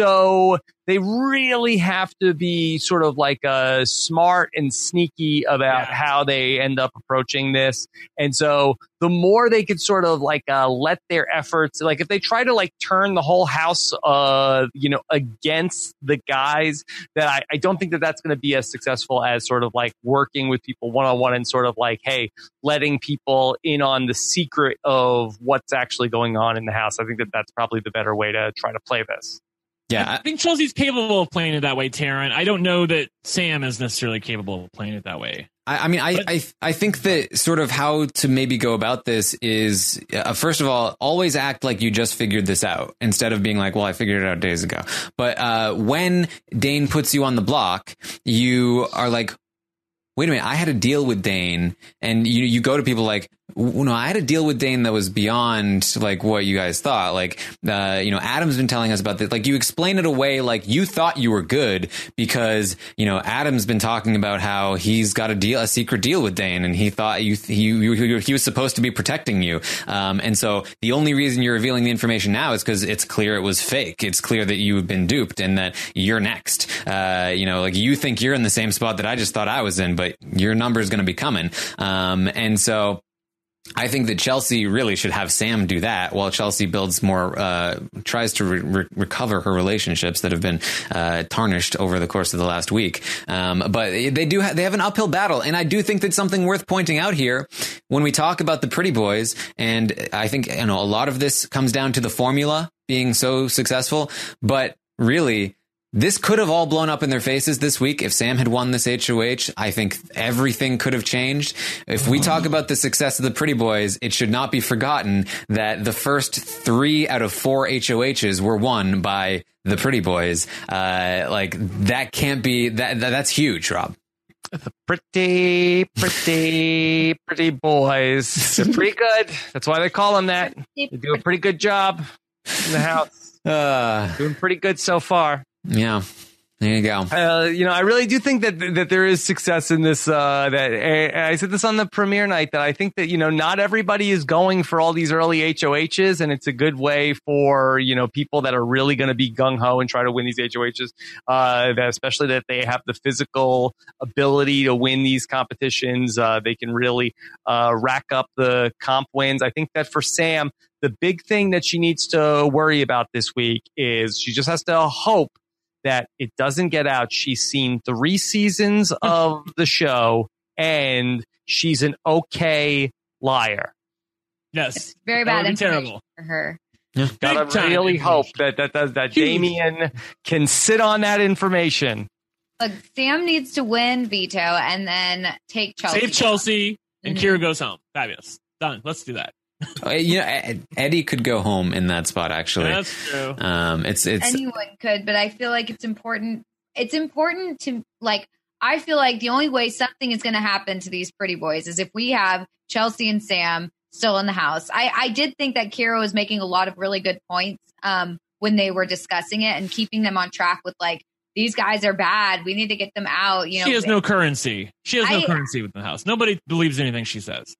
So they really have to be sort of like uh, smart and sneaky about yeah. how they end up approaching this. And so the more they could sort of like uh, let their efforts, like if they try to like turn the whole house, uh, you know, against the guys, that I, I don't think that that's going to be as successful as sort of like working with people one on one and sort of like, hey, letting people in on the secret of what's actually going on in the house. I think that that's probably the better way to try to play this. Yeah, I think Chelsea's capable of playing it that way, Taryn. I don't know that Sam is necessarily capable of playing it that way. I, I mean, I, I I think that sort of how to maybe go about this is, uh, first of all, always act like you just figured this out instead of being like, well, I figured it out days ago. But uh, when Dane puts you on the block, you are like, wait a minute, I had a deal with Dane. And you you go to people like, no, I had a deal with Dane that was beyond like what you guys thought. Like, uh, you know, Adam's been telling us about this. Like, you explain it away like you thought you were good because, you know, Adam's been talking about how he's got a deal, a secret deal with Dane, and he thought you he you, he was supposed to be protecting you. Um, and so the only reason you're revealing the information now is because it's clear it was fake. It's clear that you've been duped and that you're next. Uh, you know, like you think you're in the same spot that I just thought I was in, but your number is going to be coming. Um, and so. I think that Chelsea really should have Sam do that while Chelsea builds more, uh, tries to re- re- recover her relationships that have been uh, tarnished over the course of the last week. Um, but they do ha- they have an uphill battle. And I do think that's something worth pointing out here when we talk about the Pretty Boys. And I think, you know, a lot of this comes down to the formula being so successful. But really, this could have all blown up in their faces this week if Sam had won this H O H. I think everything could have changed. If we talk about the success of the Pretty Boys, it should not be forgotten that the first three out of four H O Hs were won by the Pretty Boys. Uh, like that can't be that, that that's huge, Rob. The pretty, pretty, pretty boys. They're pretty good. That's why they call them that. They do a pretty good job in the house. Uh, Doing pretty good so far. Yeah, there you go. Uh, you know, I really do think that that there is success in this. Uh, that I said this on the premiere night, that I think that, you know, not everybody is going for all these early H O Hs, and it's a good way for, you know, people that are really going to be gung ho and try to win these H O Hs. Uh, that especially that they have the physical ability to win these competitions. Uh, they can really uh, rack up the comp wins. I think that for Sam, the big thing that she needs to worry about this week is she just has to hope that it doesn't get out. She's seen three seasons of the show, and she's an okay liar. Yes, it's very that bad information terrible for her. Yeah. Gotta really hope that that that, that Damian can sit on that information. Look, Sam needs to win veto and then take Chelsea. Save Chelsea, and mm-hmm. Kira goes home. Fabulous. Done. Let's do that. Uh, you know, Eddie could go home in that spot. Actually, yeah, that's true. Um, it's it's anyone could, but I feel like it's important. It's important to like. I feel like the only way something is going to happen to these Pretty Boys is if we have Chelsea and Sam still in the house. I, I did think that Kira was making a lot of really good points um, when they were discussing it and keeping them on track with like, these guys are bad. We need to get them out. You know, she has no currency. She has no I, currency within the house. Nobody believes anything she says.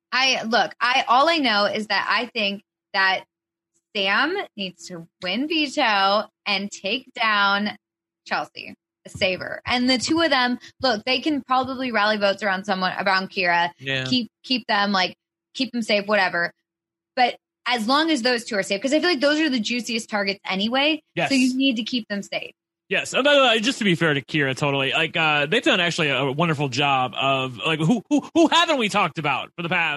I look, I all I know is that I think that Sam needs to win veto and take down Chelsea, save her. And the two of them, look, they can probably rally votes around someone, around Kira, yeah. keep keep them like keep them safe, whatever. But as long as those two are safe, because I feel like those are the juiciest targets anyway. Yes. So you need to keep them safe. Yes, and by the way, just to be fair to Kira, totally, like uh, they've done actually a wonderful job of like who who who haven't we talked about for the past like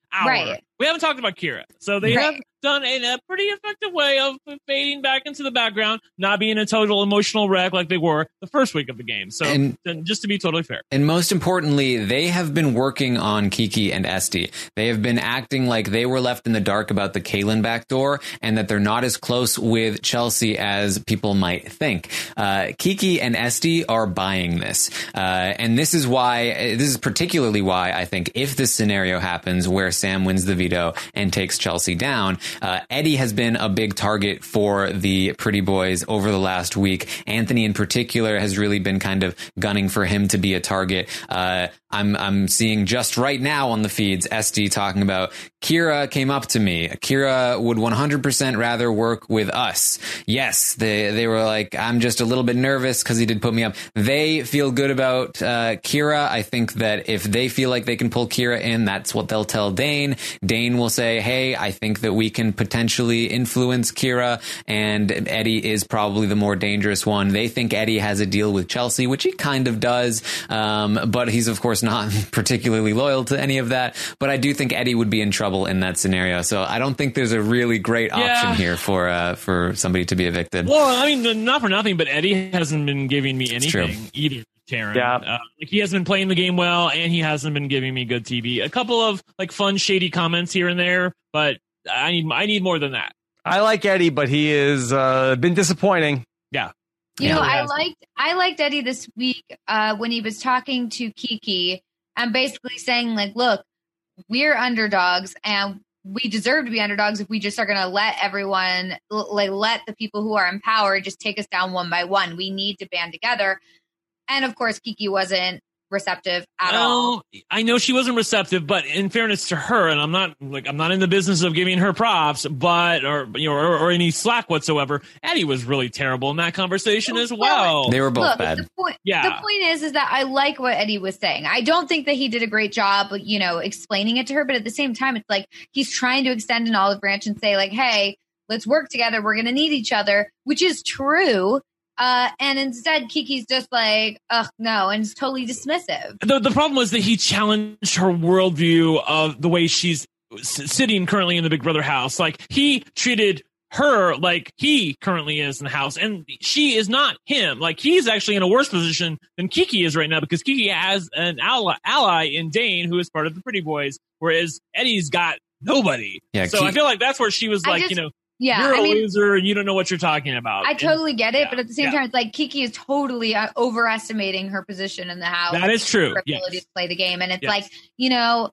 hour. Right. We haven't talked about Kira. So they Right. have done in a pretty effective way of fading back into the background, not being a total emotional wreck like they were the first week of the game. So And- then just to be totally fair. And most importantly, they have been working on Kiki and Esty. They have been acting like they were left in the dark about the Kaylin backdoor and that they're not as close with Chelsea as people might think. Uh, Kiki and Esty are buying this. Uh, and this is why, this is particularly why I think if this scenario happens where Sam wins the veto and takes Chelsea down, uh, Eddie has been a big target for the Pretty Boys over the last week. Anthony in particular has really been kind of gunning for him to be a target. Uh, I'm, I'm seeing just right now on the feeds, Esty talking about Kira came up to me. Kira would one hundred percent rather work with us. Yes, they, they were like, I'm just a little bit nervous because he did put me up. They feel good about, uh, Kira. I think that if they feel like they can pull Kira in, that's what they'll tell Dane. Dane will say, hey, I think that we can potentially influence Kira, and Eddie is probably the more dangerous one. They think Eddie has a deal with Chelsea, which he kind of does. Um, but he's of course not particularly loyal to any of that. But I do think Eddie would be in trouble in that scenario. So I don't think there's a really great option Yeah. here for, uh, for somebody to be evicted. Well, I mean, not for nothing, but Eddie hasn't been giving me true. anything either, Taryn. Yeah. Uh, like he hasn't been playing the game well, and he hasn't been giving me good T V. A couple of like fun, shady comments here and there, but I need I need more than that. I like Eddie, but he has uh, been disappointing. Yeah. You Yeah, know, he I has. liked I liked Eddie this week uh, when he was talking to Kiki and basically saying like, "Look, we're underdogs, and we deserve to be underdogs if we just are going to let everyone, like, let the people who are in power just take us down one by one. We need to band together." And of course, Kiki wasn't receptive at all. Well, I know she wasn't receptive, but in fairness to her, and I'm not like I'm not in the business of giving her props, but or you know or, or any slack whatsoever. Eddie was really terrible in that conversation as well. They were both Look, bad. The point, Yeah. the point is, is that I like what Eddie was saying. I don't think that he did a great job, you know, explaining it to her. But at the same time, it's like he's trying to extend an olive branch and say, like, "Hey, let's work together. We're going to need each other," which is true. Uh, and instead, Kiki's just like, "Ugh, no," and is totally dismissive. The the problem was that he challenged her worldview of the way she's s- sitting currently in the Big Brother house. Like he treated her like he currently is in the house, and she is not him. Like he's actually in a worse position than Kiki is right now because Kiki has an ally, ally in Dane, who is part of the Pretty Boys, whereas Eddie's got nobody. Yeah, so Ki- I feel like that's where she was I like, just- you know, Yeah, you're a I mean, loser and you don't know what you're talking about. I And totally get it, yeah, but at the same yeah. time, it's like Kiki is totally uh, overestimating her position in the house. That is true, Her ability yes. to play the game, and it's Yes. like, you know,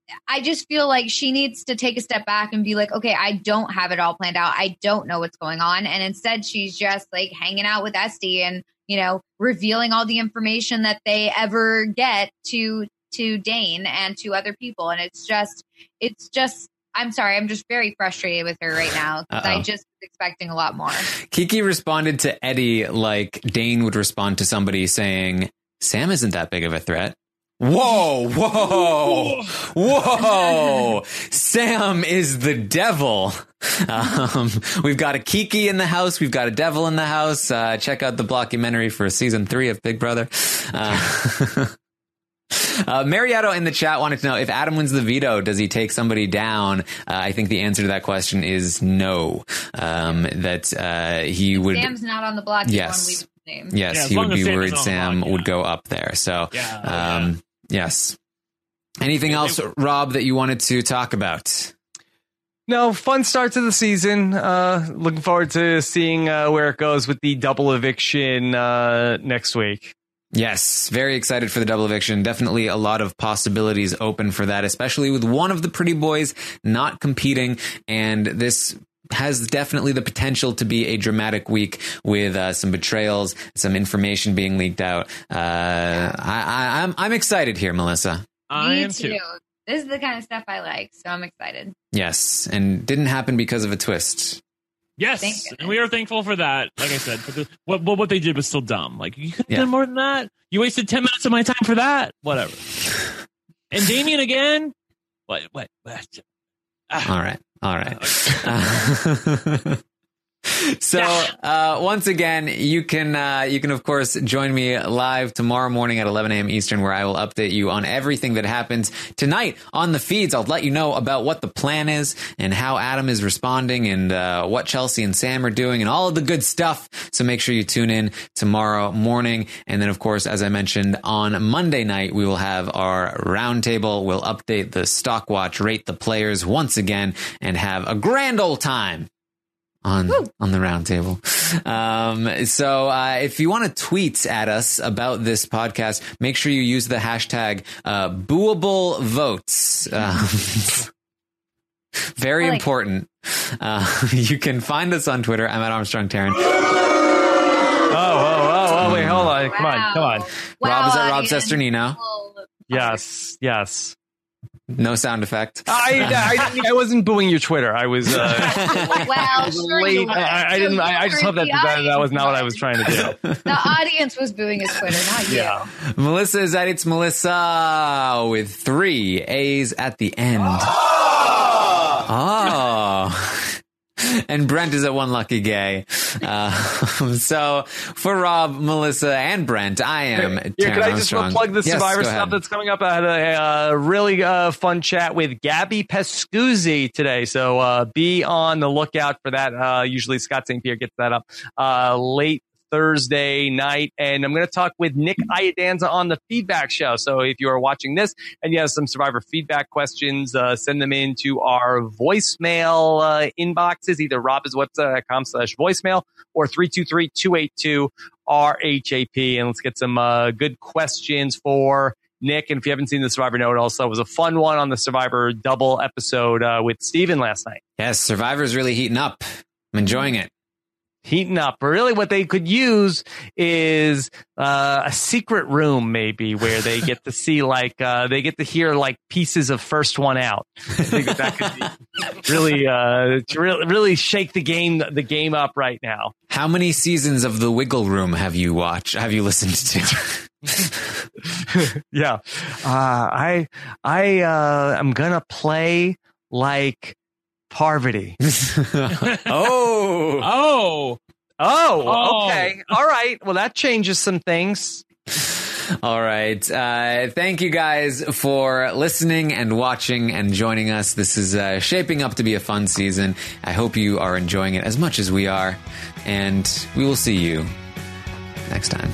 I just feel like she needs to take a step back and be like, okay, I don't have it all planned out. I don't know what's going on, and instead, she's just like hanging out with Esty and you know revealing all the information that they ever get to to Dane and to other people, and it's just, it's just. I'm sorry. I'm just very frustrated with her right now because I Uh-oh. just was expecting a lot more. Kiki responded to Eddie like Dane would respond to somebody saying, Sam isn't that big of a threat. Whoa, whoa, whoa. Sam is the devil. Um, we've got a Kiki in the house. We've got a devil in the house. Uh, check out the documentary for season three of Big Brother. Uh, Uh, Mariotto in the chat wanted to know if Adam wins the veto, does he take somebody down? Uh, I think the answer to that question is no. Um, that uh, he would. Sam's not on the block. He's Yes. one leave his name. Yes, Yeah, as he long would as be Sam is worried on the Sam block, would yeah. go up there. So, Yeah, oh, um, yes. Anything Yeah, else, they- Rob, that you wanted to talk about? No, fun start to the season. Uh, looking forward to seeing uh, where it goes with the double eviction uh, next week. Yes, very excited for the double eviction. Definitely a lot of possibilities open for that, especially with one of the Pretty Boys not competing. And this has definitely the potential to be a dramatic week with uh, some betrayals, some information being leaked out. Uh, I, I, I'm I'm excited here, Melissa. I Me am too. too. This is the kind of stuff I like, so I'm excited. Yes, and didn't happen because of a twist. Yes, Thank and we are thankful for that. Like I said, but the, what, what what they did was still dumb. Like you could have Yeah. done more than that. You wasted ten minutes of my time for that. Whatever. And Damien again. What? What? what? Ah. All right, all right. So uh, once again, you can uh, you can of course join me live tomorrow morning at eleven a.m. Eastern, where I will update you on everything that happens tonight on the feeds. I'll let you know about what the plan is and how Adam is responding and uh, what Chelsea and Sam are doing and all of the good stuff. So make sure you tune in tomorrow morning. And then, of course, as I mentioned, on Monday night, we will have our roundtable. We'll update the stock watch, rate the players once again, and have a grand old time on Woo. on the roundtable. Um, so uh, if you want to tweet at us about this podcast, make sure you use the hashtag uh, booable votes. Um, very like important. Uh, you can find us on Twitter. I'm at Armstrong Taryn. Oh, oh, oh, oh, wait, hold on. Come Wow. on, come on. Wow, Rob is at Rob audience. Sesternino. Yes, yes. No sound effect. I, I, I wasn't booing your Twitter. I was, uh, Well, sure late. you were. I, I didn't, I, I just hope that that, that was not what I was trying to do. The audience was booing his Twitter, not you. Yeah. Melissa is at It's Melissa with three A's at the end. Oh. And Brent is at One Lucky Gay. Uh, so for Rob, Melissa, and Brent, I am Yeah, Taryn can I just Armstrong. plug the Yes, Survivor go stuff ahead. that's coming up? I had a, uh really uh, fun chat with Gabby Pescuzzi today, so uh, be on the lookout for that. Uh, usually Scott Saint Pierre gets that up uh, late Thursday night, and I'm going to talk with Nick Iadanza on the feedback show. So if you are watching this and you have some Survivor feedback questions, uh, send them into our voicemail uh, inboxes, either robiswebsite.com slash voicemail or three two three, two eight two, R H A P. And let's get some uh, good questions for Nick. And if you haven't seen the Survivor Note, also it was a fun one on the Survivor double episode uh, with Steven last night. Yes, Survivor's really heating up. I'm enjoying it. Heating up. But really what they could use is uh, a secret room, maybe, where they get to see, like, uh, they get to hear, like, pieces of First One Out. I think that, that could be really, uh, to really, really shake the game, the game up right now. How many seasons of The Wiggle Room have you watched? Have you listened to? Yeah. Uh, I, I, uh, I'm gonna play like Parvati. Oh. Oh. Oh, okay. All right. Well, that changes some things. All right. Uh, thank you guys for listening and watching and joining us. This is uh, shaping up to be a fun season. I hope you are enjoying it as much as we are. And we will see you next time.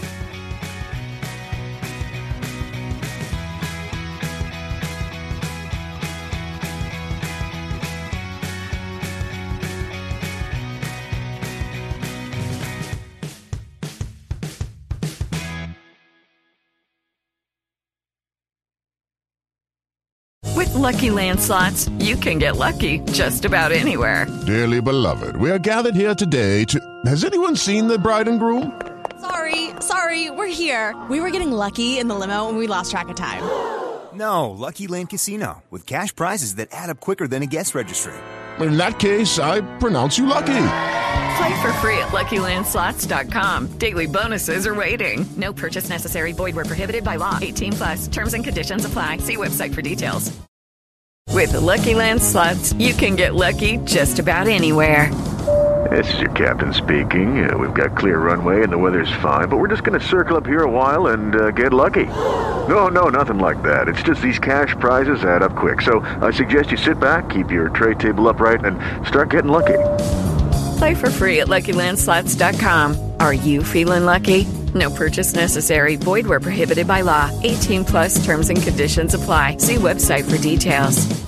With Lucky Land Slots, you can get lucky just about anywhere. Dearly beloved, we are gathered here today to... Has anyone seen the bride and groom? Sorry, sorry, we're here. We were getting lucky in the limo and we lost track of time. No, Lucky Land Casino, with cash prizes that add up quicker than a guest registry. In that case, I pronounce you lucky. Play for free at Lucky Land Slots dot com. Daily bonuses are waiting. No purchase necessary. Void where prohibited by law. eighteen plus. Terms and conditions apply. See website for details. With the Lucky Land Slots, you can get lucky just about anywhere. This is your captain speaking. Uh, we've got clear runway and the weather's fine, but we're just going to circle up here a while and uh, get lucky. No, no, nothing like that. It's just these cash prizes add up quick. So I suggest you sit back, keep your tray table upright, and start getting lucky. Play for free at Lucky Land Slots dot com. Are you feeling lucky? No purchase necessary. Void where prohibited by law. eighteen plus terms and conditions apply. See website for details.